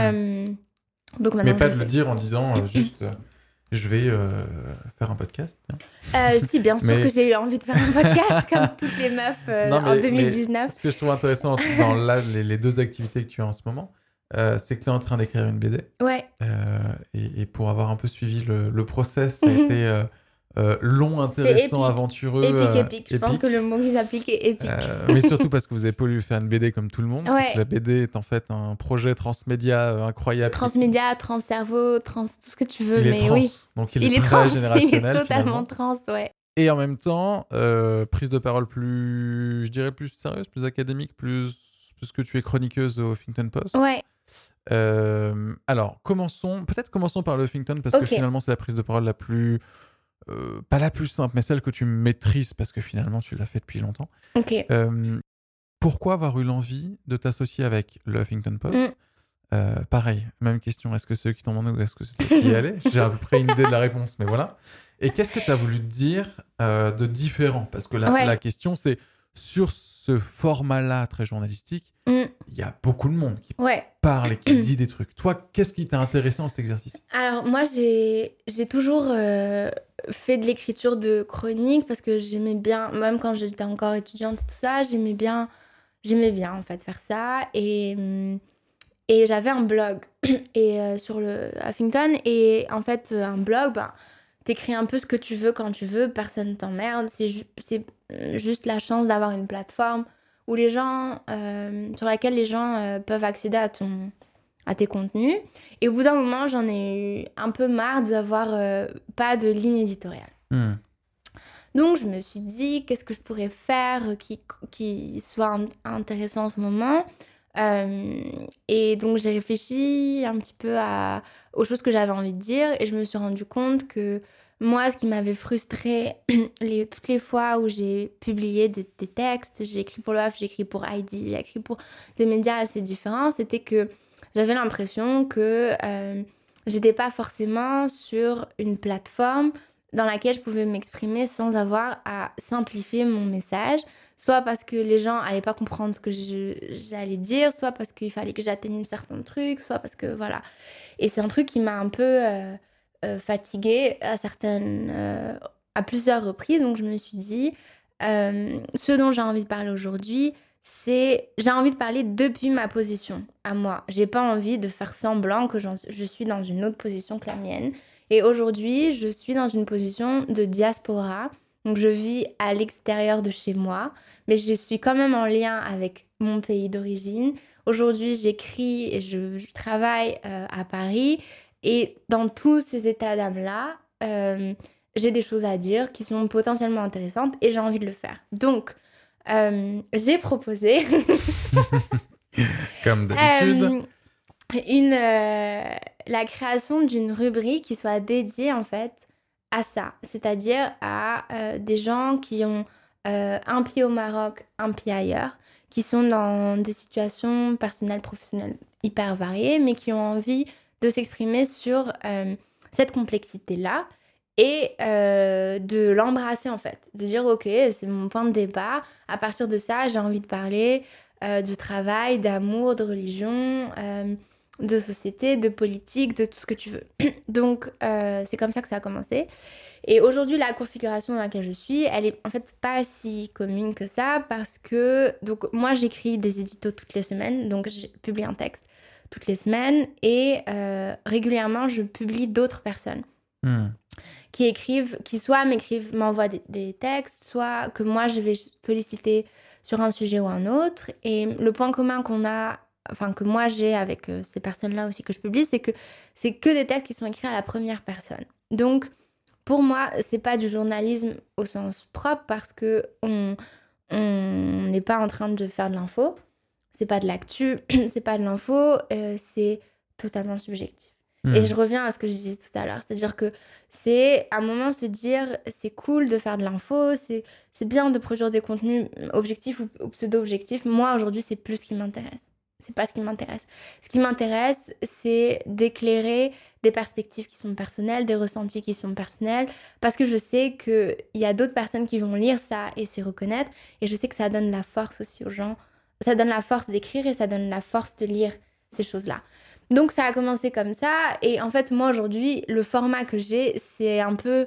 Speaker 2: Donc
Speaker 1: mais pas de le dire en disant juste je vais faire un podcast.
Speaker 2: Si, bien sûr que j'ai eu envie de faire un podcast, comme toutes les meufs en 2019.
Speaker 1: Mais ce que je trouve intéressant dans les deux activités que tu as en ce moment, c'est que tu es en train d'écrire une BD.
Speaker 2: Ouais.
Speaker 1: Et pour avoir un peu suivi le process, ça a été long, intéressant, aventureux.
Speaker 2: Épique. Je pense que le mot qui s'applique est épique.
Speaker 1: Mais surtout parce que vous avez pas voulu faire une BD comme tout le monde.
Speaker 2: Ouais.
Speaker 1: La BD est en fait un projet transmédia incroyable.
Speaker 2: Transmédia, trans-cerveau, tout ce que tu veux.
Speaker 1: Il
Speaker 2: mais
Speaker 1: est trans,
Speaker 2: oui.
Speaker 1: donc il est très générationnel.
Speaker 2: Il est totalement
Speaker 1: finalement.
Speaker 2: trans, ouais.
Speaker 1: Et en même temps, prise de parole plus, je dirais, plus sérieuse, plus académique, plus que tu es chroniqueuse au Huffington Post.
Speaker 2: Ouais.
Speaker 1: Alors, commençons par le Huffington parce que finalement, c'est la prise de parole la plus... pas la plus simple, mais celle que tu maîtrises parce que finalement, tu l'as fait depuis longtemps.
Speaker 2: Ok.
Speaker 1: Pourquoi avoir eu l'envie de t'associer avec le Huffington Post Pareil, même question. Est-ce que c'est eux qui t'ont demandé ou est-ce que c'est toi qui y allais? J'ai à peu près une idée de la réponse, mais voilà. Et qu'est-ce que tu as voulu dire de différent? Parce que la question, c'est sur ce format-là très journalistique, il y a beaucoup de monde qui parle et qui dit des trucs. Toi, qu'est-ce qui t'a intéressé dans cet exercice? Alors,
Speaker 2: moi, j'ai toujours fait de l'écriture de chronique parce que j'aimais bien, même quand j'étais encore étudiante et tout ça, j'aimais bien en fait faire ça. Et j'avais un blog sur le Huffington. Et en fait, un blog, t'écris un peu ce que tu veux quand tu veux, personne t'emmerde. C'est juste la chance d'avoir une plateforme où les gens, sur laquelle les gens peuvent accéder à tes contenus. Et au bout d'un moment, j'en ai eu un peu marre d'avoir pas de ligne éditoriale.
Speaker 1: Hmm.
Speaker 2: Donc, je me suis dit, qu'est-ce que je pourrais faire qui soit intéressant en ce moment. Et donc, j'ai réfléchi un petit peu aux choses que j'avais envie de dire. Et je me suis rendu compte que moi, ce qui m'avait frustrée toutes les fois où j'ai publié des textes, j'ai écrit pour le WAF, j'ai écrit pour Heidi, j'ai écrit pour des médias assez différents, c'était que j'avais l'impression que j'étais pas forcément sur une plateforme dans laquelle je pouvais m'exprimer sans avoir à simplifier mon message, soit parce que les gens allaient pas comprendre ce que j'allais dire, soit parce qu'il fallait que j'atteigne certains trucs, soit parce que voilà. Et c'est un truc qui m'a un peu fatiguée à plusieurs reprises. Donc je me suis dit, ce dont j'ai envie de parler aujourd'hui, j'ai envie de parler depuis ma position à moi. J'ai pas envie de faire semblant que je suis dans une autre position que la mienne. Et aujourd'hui, je suis dans une position de diaspora. Donc, je vis à l'extérieur de chez moi, mais je suis quand même en lien avec mon pays d'origine. Aujourd'hui, j'écris et je travaille à Paris. Et dans tous ces états d'âme-là, j'ai des choses à dire qui sont potentiellement intéressantes et j'ai envie de le faire. Donc, j'ai proposé
Speaker 1: Comme d'habitude.
Speaker 2: La création d'une rubrique qui soit dédiée en fait à ça, c'est-à-dire à des gens qui ont un pied au Maroc, un pied ailleurs, qui sont dans des situations personnelles, professionnelles hyper variées, mais qui ont envie de s'exprimer sur cette complexité-là et de l'embrasser en fait, de dire ok, c'est mon point de départ, à partir de ça, j'ai envie de parler de travail, d'amour, de religion, de société, de politique, de tout ce que tu veux. Donc, c'est comme ça que ça a commencé. Et aujourd'hui, la configuration dans laquelle je suis, elle est en fait pas si commune que ça parce que, donc, moi, j'écris des éditos toutes les semaines, donc je publie un texte toutes les semaines et régulièrement, je publie d'autres personnes qui soit m'envoient des textes, soit que moi, je vais solliciter sur un sujet ou un autre. Et le point commun que moi j'ai avec ces personnes-là aussi que je publie, c'est que des textes qui sont écrits à la première personne. Donc, pour moi, c'est pas du journalisme au sens propre parce que on n'est pas en train de faire de l'info. C'est pas de l'actu, c'est pas de l'info, c'est totalement subjectif. Et je reviens à ce que je disais tout à l'heure, c'est-à-dire que c'est à un moment se dire c'est cool de faire de l'info, c'est bien de produire des contenus objectifs ou pseudo-objectifs. Moi, aujourd'hui, c'est plus ce qui m'intéresse. C'est pas ce qui m'intéresse. Ce qui m'intéresse, c'est d'éclairer des perspectives qui sont personnelles, des ressentis qui sont personnels, parce que je sais qu'il y a d'autres personnes qui vont lire ça et s'y reconnaître, et je sais que ça donne la force aussi aux gens. Ça donne la force d'écrire et ça donne la force de lire ces choses-là. Donc ça a commencé comme ça, et en fait, moi, aujourd'hui, le format que j'ai, c'est un peu...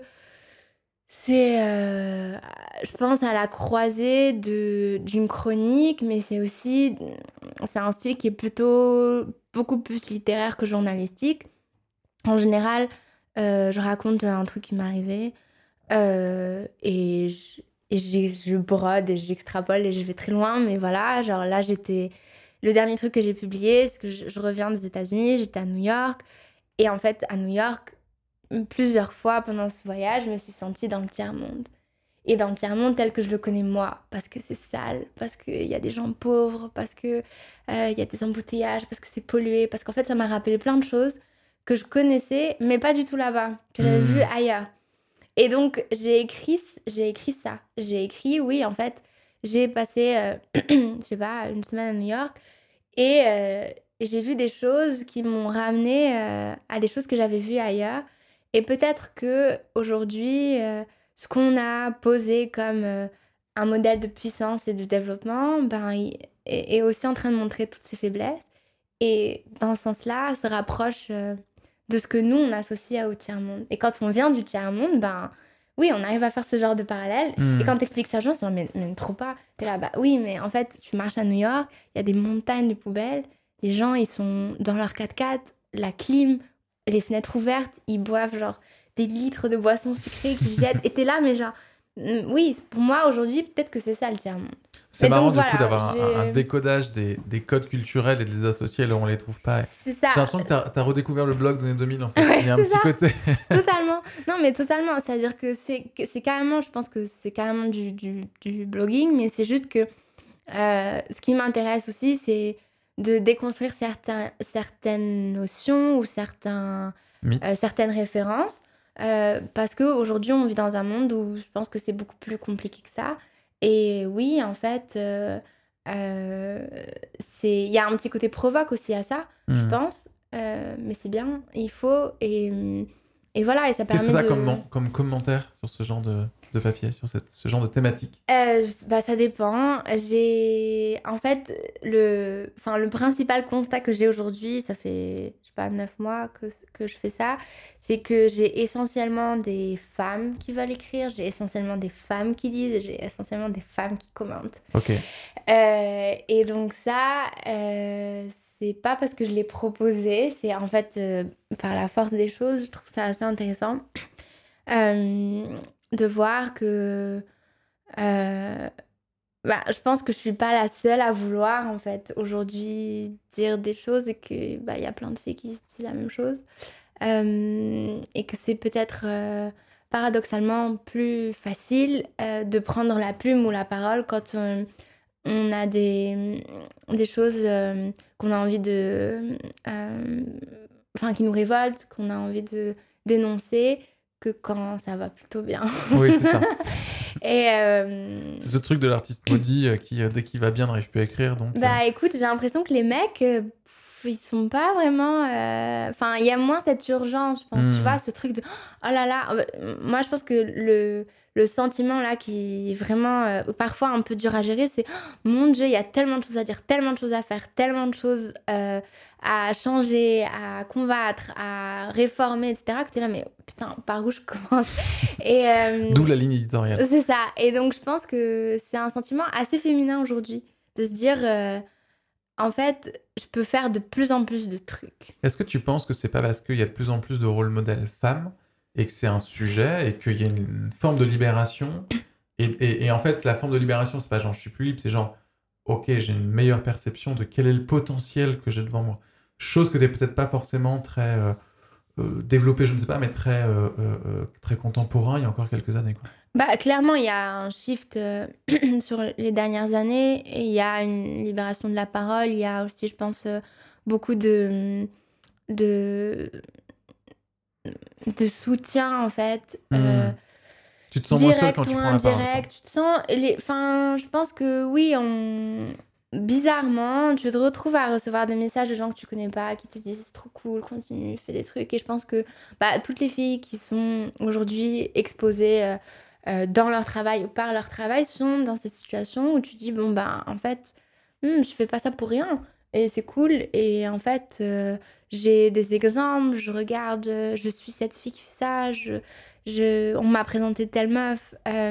Speaker 2: je pense à la croisée d'une chronique, mais c'est un style qui est plutôt beaucoup plus littéraire que journalistique. En général, je raconte un truc qui m'est arrivé et je brode et j'extrapole et je vais très loin, mais voilà, genre là, le dernier truc que j'ai publié, c'est que je reviens des États-Unis, j'étais à New York, et en fait, à New York, plusieurs fois pendant ce voyage, je me suis sentie dans le tiers-monde. Et dans le tiers-monde tel que je le connais moi, parce que c'est sale, parce qu'il y a des gens pauvres, parce qu'il y a des embouteillages, parce que c'est pollué, parce qu'en fait ça m'a rappelé plein de choses que je connaissais, mais pas du tout là-bas, que j'avais vu ailleurs. Et donc j'ai écrit ça. J'ai écrit, oui, en fait, j'ai passé, je sais pas, une semaine à New York, et j'ai vu des choses qui m'ont ramené à des choses que j'avais vues ailleurs. Et peut-être qu'aujourd'hui, ce qu'on a posé comme un modèle de puissance et de développement est aussi en train de montrer toutes ses faiblesses. Et dans ce sens-là, se rapproche de ce que nous, on associe au tiers-monde. Et quand on vient du tiers-monde, oui, on arrive à faire ce genre de parallèle. Et quand t'expliques ça aux gens, ils se disent, mais trop pas. T'es là, oui, mais en fait, tu marches à New York, il y a des montagnes de poubelles. Les gens, ils sont dans leur 4x4, la clim, les fenêtres ouvertes, ils boivent genre des litres de boissons sucrées qui se jettent. Et t'es là, mais genre, oui, pour moi, aujourd'hui, peut-être que c'est ça le tiers-monde.
Speaker 1: C'est
Speaker 2: Et
Speaker 1: marrant
Speaker 2: donc,
Speaker 1: du coup
Speaker 2: voilà,
Speaker 1: d'avoir un décodage des codes culturels et de les associer là où on les trouve pas.
Speaker 2: c'est ça.
Speaker 1: J'ai l'impression que t'as redécouvert le blog des années 2000 en fait.
Speaker 2: Ouais,
Speaker 1: Il y a un
Speaker 2: c'est
Speaker 1: petit
Speaker 2: ça.
Speaker 1: côté.
Speaker 2: Totalement. Non, mais totalement. C'est-à-dire que c'est carrément, je pense que c'est carrément du blogging, mais c'est juste que ce qui m'intéresse aussi, c'est de déconstruire certaines notions ou
Speaker 1: Mythe.
Speaker 2: certaines références. Parce qu'aujourd'hui, on vit dans un monde où je pense que c'est beaucoup plus compliqué que ça. Et oui, en fait, il y a un petit côté provoque aussi à ça, je pense. Mais c'est bien, il faut. Et voilà, et ça
Speaker 1: Qu'est-ce que
Speaker 2: permet
Speaker 1: t'as
Speaker 2: de...
Speaker 1: comme commentaire sur ce genre de papier, sur ce genre de thématique?
Speaker 2: Bah, ça dépend. En fait, le principal constat que j'ai aujourd'hui, ça fait, je sais pas, 9 mois que je fais ça, c'est que j'ai essentiellement des femmes qui veulent écrire, j'ai essentiellement des femmes qui lisent, et j'ai essentiellement des femmes qui commentent.
Speaker 1: Ok.
Speaker 2: Et donc ça, c'est pas parce que je l'ai proposé, c'est en fait par la force des choses, je trouve ça assez intéressant de voir que... je pense que je suis pas la seule à vouloir en fait aujourd'hui dire des choses et que il y a plein de filles qui se disent la même chose. Et que c'est peut-être paradoxalement plus facile de prendre la plume ou la parole quand on a des choses qu'on a envie de... qui nous révoltent, qu'on a envie de dénoncer, que quand ça va plutôt bien.
Speaker 1: Oui, c'est ça.
Speaker 2: Et
Speaker 1: C'est ce truc de l'artiste maudit qui, dès qu'il va bien, n'arrive plus à écrire. Donc,
Speaker 2: écoute, j'ai l'impression que les mecs, ils sont pas vraiment... il y a moins cette urgence, je pense. Tu vois, ce truc de... Oh là là... Moi, je pense que le sentiment, là, qui est vraiment parfois un peu dur à gérer, c'est... Oh, mon Dieu, il y a tellement de choses à dire, tellement de choses à faire, tellement de choses à changer, à combattre, à réformer, etc. Que t'es là, mais putain, par où je commence? Et...
Speaker 1: d'où la ligne éditoriale.
Speaker 2: C'est ça. Et donc, je pense que c'est un sentiment assez féminin aujourd'hui. De se dire, en fait, je peux faire de plus en plus de trucs.
Speaker 1: Est-ce que tu penses que c'est pas parce qu'il y a de plus en plus de rôles modèles femmes et que c'est un sujet et qu'il y a une forme de libération et en fait, la forme de libération, c'est pas genre je suis plus libre, c'est genre ok, j'ai une meilleure perception de quel est le potentiel que j'ai devant moi. Chose que t'es peut-être pas forcément très développé, je ne sais pas, mais très contemporain il y a encore quelques années, quoi.
Speaker 2: Clairement, il y a un shift sur les dernières années et il y a une libération de la parole. Il y a aussi, je pense, beaucoup de soutien, en fait.
Speaker 1: Tu te sens moins seule quand
Speaker 2: Direct
Speaker 1: tu
Speaker 2: ou
Speaker 1: prends la parole, quoi.
Speaker 2: indirect. Tu te sens... je pense que oui, bizarrement, tu te retrouves à recevoir des messages de gens que tu connais pas, qui te disent c'est trop cool, continue, fais des trucs. Et je pense que toutes les filles qui sont aujourd'hui exposées dans leur travail ou par leur travail sont dans cette situation où tu dis en fait, je fais pas ça pour rien. Et c'est cool. Et en fait, j'ai des exemples, je regarde, je suis cette fille qui fait ça, on m'a présenté telle meuf,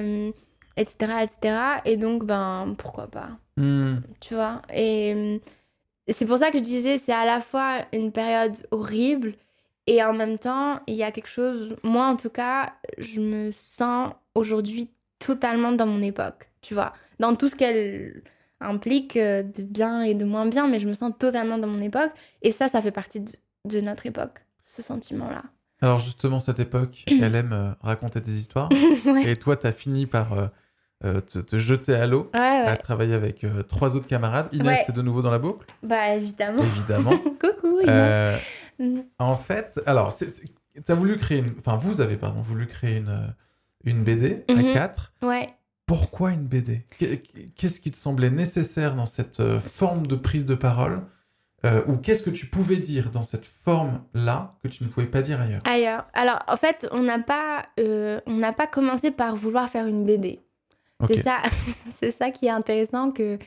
Speaker 2: etc., etc. Et donc, pourquoi pas? Tu vois? Et c'est pour ça que je disais, c'est à la fois une période horrible et en même temps, il y a quelque chose... Moi, en tout cas, je me sens aujourd'hui totalement dans mon époque, tu vois? Dans tout ce qu'elle implique de bien et de moins bien, mais je me sens totalement dans mon époque. Et ça fait partie de notre époque, ce sentiment-là.
Speaker 1: Alors justement, cette époque, elle aime raconter des histoires.
Speaker 2: Ouais.
Speaker 1: Et toi, t'as fini par te jeter à l'eau,
Speaker 2: Ouais.
Speaker 1: à travailler avec 3 autres camarades. Inès, c'est de nouveau dans la boucle.
Speaker 2: Évidemment.
Speaker 1: Évidemment.
Speaker 2: Coucou, Inès.
Speaker 1: En fait, alors, t'as voulu créer vous avez voulu créer une BD à 4.
Speaker 2: Ouais.
Speaker 1: Pourquoi une BD? Qu'est-ce qui te semblait nécessaire dans cette forme de prise de parole? Ou qu'est-ce que tu pouvais dire dans cette forme-là que tu ne pouvais pas dire ailleurs?
Speaker 2: Alors, en fait, on n'a pas commencé par vouloir faire une BD.
Speaker 1: Okay.
Speaker 2: C'est ça qui est intéressant que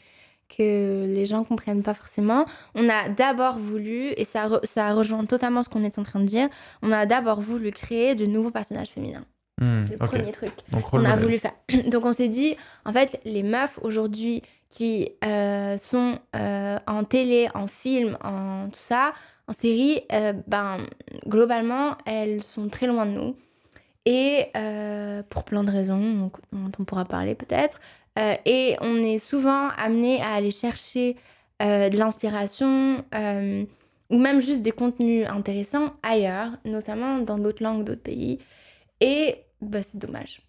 Speaker 2: les gens comprennent pas forcément. On a d'abord voulu, et ça rejoint totalement ce qu'on est en train de dire, on a d'abord voulu créer de nouveaux personnages féminins. C'est le premier truc qu'on a voulu faire. Donc on s'est dit, en fait, les meufs aujourd'hui qui sont en télé, en film, en tout ça, en série, globalement, elles sont très loin de nous. et pour plein de raisons dont on pourra parler peut-être. Et on est souvent amené à aller chercher de l'inspiration ou même juste des contenus intéressants ailleurs, notamment dans d'autres langues, d'autres pays. Et c'est dommage.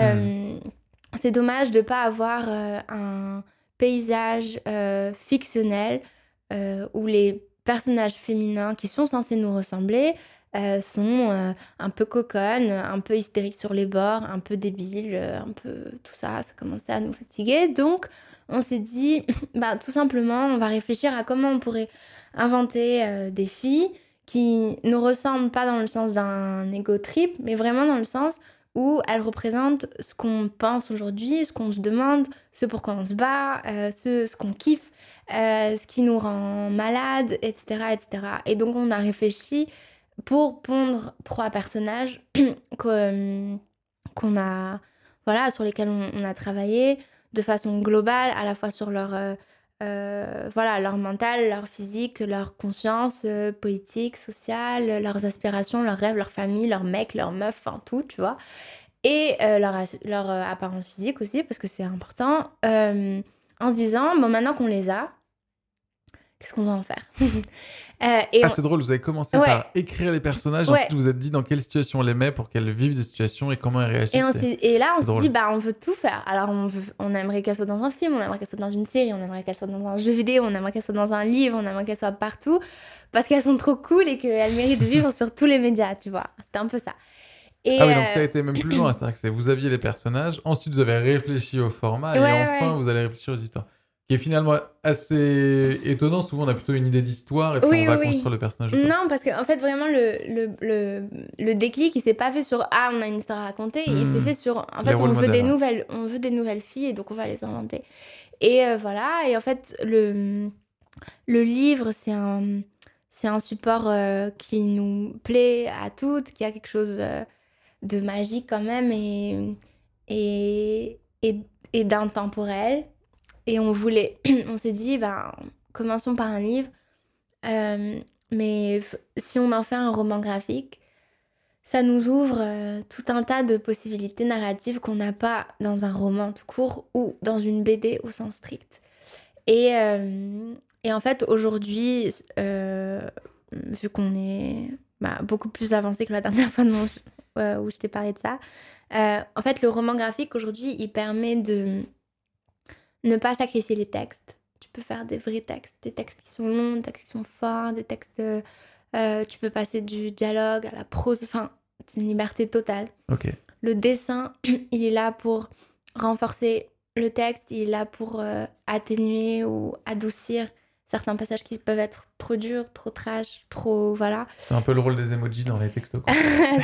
Speaker 2: C'est dommage de ne pas avoir un paysage fictionnel où les personnages féminins qui sont censés nous ressembler sont un peu coconnes, un peu hystériques sur les bords, un peu débiles, un peu tout ça, ça commençait à nous fatiguer. Donc, on s'est dit, tout simplement, on va réfléchir à comment on pourrait inventer des filles qui nous ressemblent pas dans le sens d'un ego trip, mais vraiment dans le sens où elles représentent ce qu'on pense aujourd'hui, ce qu'on se demande, ce pourquoi on se bat, ce qu'on kiffe, ce qui nous rend malade, etc., etc. Et donc, on a réfléchi pour pondre 3 personnages qu'on a, voilà, sur lesquels on a travaillé de façon globale, à la fois sur leur mental, leur physique, leur conscience politique, sociale, leurs aspirations, leurs rêves, leur famille, leur mec, leur meuf, enfin tout, tu vois. Et leur apparence physique aussi, parce que c'est important, en se disant, maintenant qu'on les a, qu'est-ce qu'on va en faire?
Speaker 1: C'est drôle, vous avez commencé par écrire les personnages, ensuite vous vous êtes dit dans quelle situation on les met pour qu'elles vivent des situations et comment elles réagissent.
Speaker 2: Et là, on se dit, on veut tout faire. Alors, on aimerait qu'elles soient dans un film, on aimerait qu'elles soient dans une série, on aimerait qu'elles soient dans un jeu vidéo, on aimerait qu'elles soient dans un livre, on aimerait qu'elles soient partout, parce qu'elles sont trop cool et qu'elles méritent de vivre sur tous les médias, tu vois. C'était un peu ça.
Speaker 1: Oui, donc ça a été même plus loin, c'est-à-dire que vous aviez les personnages, ensuite vous avez réfléchi au format, et enfin vous allez réfléchir aux histoires. Qui est finalement assez étonnant. Souvent, on a plutôt une idée d'histoire et puis on va construire le personnage autour.
Speaker 2: Non, parce qu'en fait, vraiment, le déclic, il s'est pas fait sur « Ah, on a une histoire à raconter ». Il s'est fait sur « En fait, on veut des nouvelles filles et donc on va les inventer ». Et voilà. Et en fait, le livre, c'est un support qui nous plaît à toutes, qui a quelque chose de magique quand même et d'intemporel. Et on s'est dit, commençons par un livre. Mais si on en fait un roman graphique, ça nous ouvre tout un tas de possibilités narratives qu'on n'a pas dans un roman tout court ou dans une BD au sens strict. Et en fait, aujourd'hui, vu qu'on est beaucoup plus avancé que la dernière fois où je t'ai parlé de ça, en fait, le roman graphique, aujourd'hui, il permet de ne pas sacrifier les textes. Tu peux faire des vrais textes, des textes qui sont longs, des textes qui sont forts, des textes... tu peux passer du dialogue à la prose, enfin, c'est une liberté totale.
Speaker 1: Okay.
Speaker 2: Le dessin, il est là pour renforcer le texte, il est là pour atténuer ou adoucir certains passages qui peuvent être trop durs, trop trash, trop... Voilà.
Speaker 1: C'est un peu le rôle des emojis dans les textos, quoi.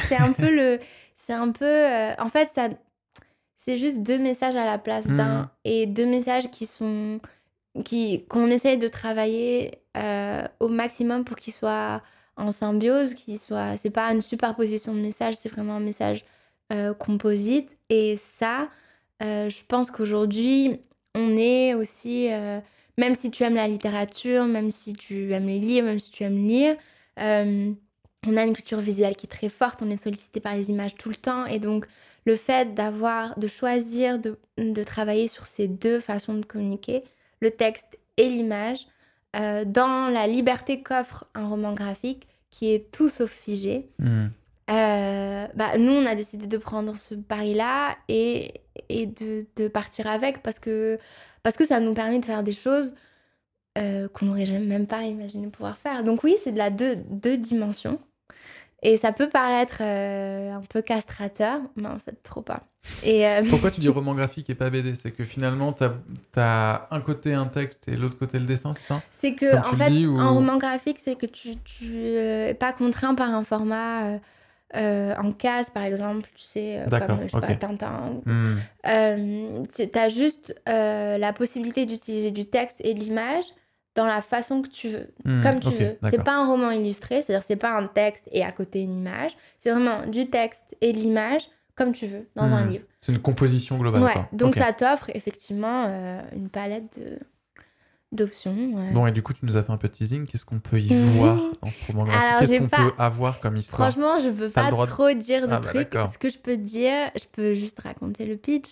Speaker 2: En fait, ça... C'est juste 2 messages à la place d'un et 2 messages qu'on essaye de travailler au maximum pour qu'ils soient en symbiose, c'est pas une superposition de messages, c'est vraiment un message composite. Et ça, je pense qu'aujourd'hui, on est aussi, même si tu aimes la littérature, même si tu aimes les livres, même si tu aimes lire, on a une culture visuelle qui est très forte, on est sollicité par les images tout le temps et donc le fait de choisir de travailler sur ces 2 façons de communiquer, le texte et l'image, dans la liberté qu'offre un roman graphique qui est tout sauf figé. Nous, on a décidé de prendre ce pari-là et de partir avec parce que ça nous permet de faire des choses qu'on n'aurait même pas imaginé pouvoir faire. Donc oui, c'est de la deux dimensions. Et ça peut paraître un peu castrateur, mais en fait, trop pas.
Speaker 1: Pourquoi tu dis roman graphique et pas BD? C'est que finalement, t'as un côté un texte et l'autre côté le dessin, c'est ça?
Speaker 2: C'est que, en fait, un roman graphique, c'est que tu es pas contraint par un format en case, par exemple, tu sais, comme, je sais pas, Tintin. T'as juste la possibilité d'utiliser du texte et de l'image dans la façon que tu veux, comme tu veux. C'est pas un roman illustré, c'est-à-dire c'est pas un texte et à côté une image, c'est vraiment du texte et de l'image comme tu veux dans un livre.
Speaker 1: C'est une composition globale.
Speaker 2: Ouais, donc ça t'offre effectivement une palette d'options.
Speaker 1: Bon, et du coup, tu nous as fait un peu de teasing. Qu'est-ce qu'on peut y voir dans ce roman graphique?
Speaker 2: Alors,
Speaker 1: Qu'est-ce qu'on peut avoir comme histoire?
Speaker 2: Franchement, je peux
Speaker 1: T'as le
Speaker 2: pas
Speaker 1: droit de-
Speaker 2: trop dire de
Speaker 1: Ah bah
Speaker 2: trucs.
Speaker 1: d'accord.
Speaker 2: Ce que je peux te dire, je peux juste raconter le pitch.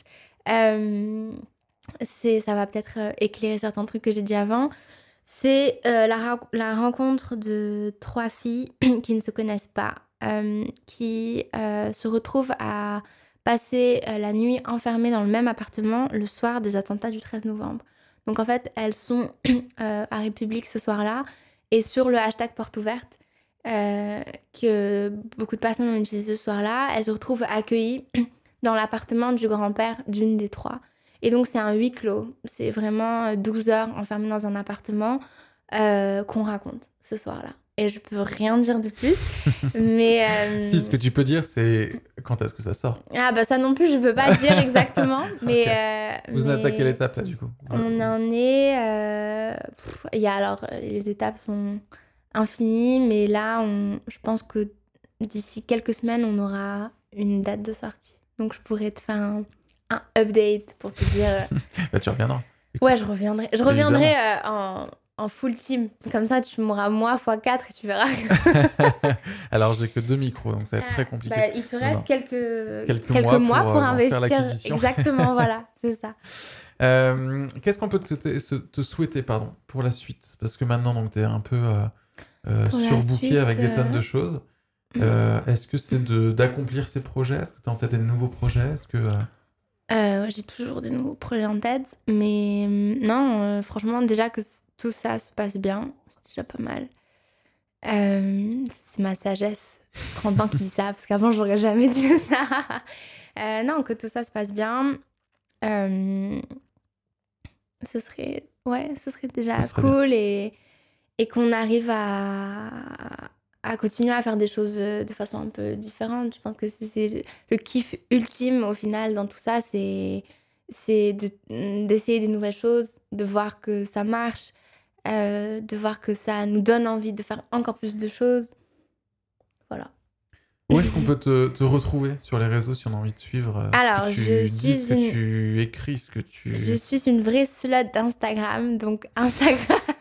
Speaker 2: Ça va peut-être éclairer certains trucs que j'ai dit avant. C'est la rencontre de 3 filles qui ne se connaissent pas, qui se retrouvent à passer la nuit enfermées dans le même appartement le soir des attentats du 13 novembre. Donc en fait, elles sont à République ce soir-là, et sur le hashtag porte ouverte, que beaucoup de personnes ont utilisé ce soir-là, elles se retrouvent accueillies dans l'appartement du grand-père d'une des 3. Et donc, c'est un huis clos. C'est vraiment 12 heures enfermées dans un appartement qu'on raconte ce soir-là. Et je peux rien dire de plus. Mais
Speaker 1: Si, ce que tu peux dire, c'est quand est-ce que ça sort?
Speaker 2: ah bah ça non plus, je peux pas dire exactement. Mais,
Speaker 1: Ok. Vous en êtes à quelle étape, là, du coup?
Speaker 2: On en est... alors, les étapes sont infinies, mais là, je pense que d'ici quelques semaines, on aura une date de sortie. Donc, je pourrais te faire un update pour te dire...
Speaker 1: Bah, tu reviendras.
Speaker 2: Ouais, je reviendrai. Je reviendrai en full team. Comme ça, tu m'auras moi x4 et tu verras.
Speaker 1: Alors, j'ai que 2 micros, donc ça va être très compliqué.
Speaker 2: Bah, il te reste
Speaker 1: Non.
Speaker 2: quelques
Speaker 1: mois
Speaker 2: pour
Speaker 1: faire
Speaker 2: investir.
Speaker 1: l'acquisition.
Speaker 2: Exactement, voilà, c'est ça.
Speaker 1: Qu'est-ce qu'on peut te souhaiter pour la suite? Parce que maintenant, tu es un peu
Speaker 2: Pour la
Speaker 1: surbooké
Speaker 2: suite,
Speaker 1: avec des tonnes de choses. Est-ce que c'est d'accomplir ces projets? Est-ce que tu as en tête des nouveaux projets? Est-ce que...
Speaker 2: J'ai toujours des nouveaux projets en tête, mais non, franchement, déjà que tout ça se passe bien, c'est déjà pas mal. C'est ma sagesse, 30 ans qui dit ça, parce qu'avant, j'aurais jamais dit ça. Non, que tout ça se passe bien, ce serait déjà
Speaker 1: Ce serait
Speaker 2: cool, et qu'on arrive à continuer à faire des choses de façon un peu différente. Je pense que c'est le kiff ultime au final dans tout ça, c'est d'essayer des nouvelles choses, de voir que ça marche, de voir que ça nous donne envie de faire encore plus de choses. Voilà.
Speaker 1: Où est-ce qu'on peut te retrouver sur les réseaux si on a envie de suivre
Speaker 2: Alors,
Speaker 1: ce que tu dis, ce que tu écris, ce que tu...
Speaker 2: Je suis une vraie slut d'Instagram, donc Instagram.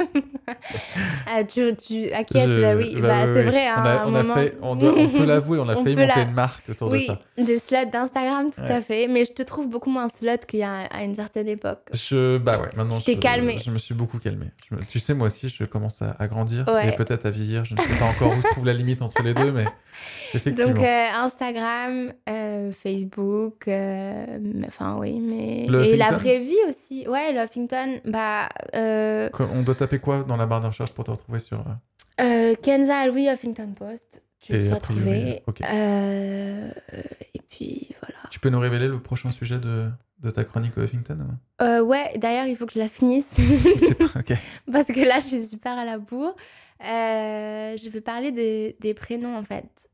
Speaker 2: À qui est-ce? Bah oui, c'est vrai.
Speaker 1: On peut l'avouer, on a failli monter une marque autour de ça.
Speaker 2: Oui, des sluts d'Instagram, tout à fait. Mais je te trouve beaucoup moins slut qu'il y a à une certaine époque.
Speaker 1: Maintenant
Speaker 2: je t'ai calmée.
Speaker 1: Je me suis beaucoup calmée. Tu sais, moi aussi, je commence à grandir et peut-être à vieillir. Je ne sais pas encore où se trouve la limite entre les deux, mais effectivement.
Speaker 2: Donc Instagram, Facebook, oui, mais...
Speaker 1: Et
Speaker 2: la vraie vie aussi. Ouais, L'Huffington,
Speaker 1: On doit taper quoi dans la barre de recherche pour te retrouver sur...
Speaker 2: Kenza Louis Huffington Post, tu vas trouver.
Speaker 1: Okay.
Speaker 2: Et puis voilà.
Speaker 1: Tu peux nous révéler le prochain sujet de ta chronique au Huffington?
Speaker 2: Ouais, d'ailleurs, il faut que je la finisse.
Speaker 1: Okay.
Speaker 2: Parce que là, je suis super à la bourre. Je vais parler des prénoms, en fait.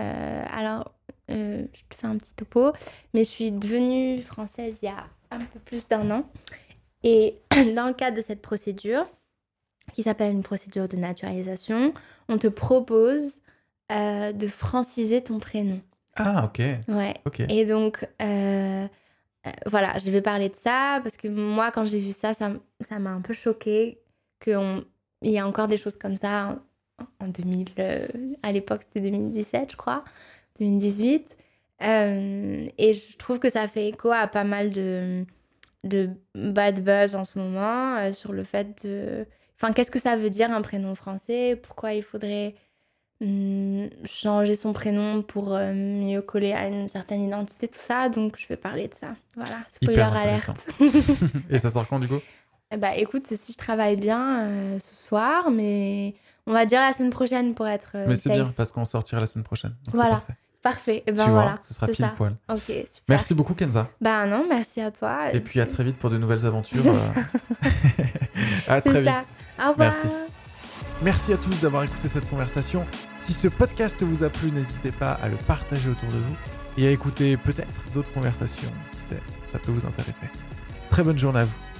Speaker 2: Je te fais un petit topo. Mais je suis devenue française il y a un peu plus d'1 an. Et dans le cadre de cette procédure, qui s'appelle une procédure de naturalisation, on te propose de franciser ton prénom.
Speaker 1: Ah, ok.
Speaker 2: Ouais.
Speaker 1: Okay.
Speaker 2: Et donc, voilà, je vais parler de ça parce que moi, quand j'ai vu ça m'a un peu choquée qu'il y a encore des choses comme ça en 2000. À l'époque, c'était 2017, je crois, 2018. Et je trouve que ça fait écho à pas mal de bad buzz en ce moment sur le fait de... Enfin, qu'est-ce que ça veut dire un prénom français? Pourquoi il faudrait changer son prénom pour mieux coller à une certaine identité, tout ça. Donc, je vais parler de ça. Voilà, spoiler alerte.
Speaker 1: Et ça sort quand, du coup?
Speaker 2: Écoute, si je travaille bien ce soir, mais on va dire la semaine prochaine pour être
Speaker 1: mais c'est
Speaker 2: safe.
Speaker 1: Bien, parce qu'on sortira la semaine prochaine. Donc
Speaker 2: voilà. Parfait. Et
Speaker 1: tu vois, ce sera pile poil.
Speaker 2: Ok, super.
Speaker 1: Merci beaucoup, Kenza.
Speaker 2: Non, merci à toi.
Speaker 1: Et puis à très vite pour de nouvelles aventures. À très vite.
Speaker 2: Au revoir.
Speaker 1: Merci. Merci à tous d'avoir écouté cette conversation. Si ce podcast vous a plu, n'hésitez pas à le partager autour de vous et à écouter peut-être d'autres conversations. Ça peut vous intéresser. Très bonne journée à vous.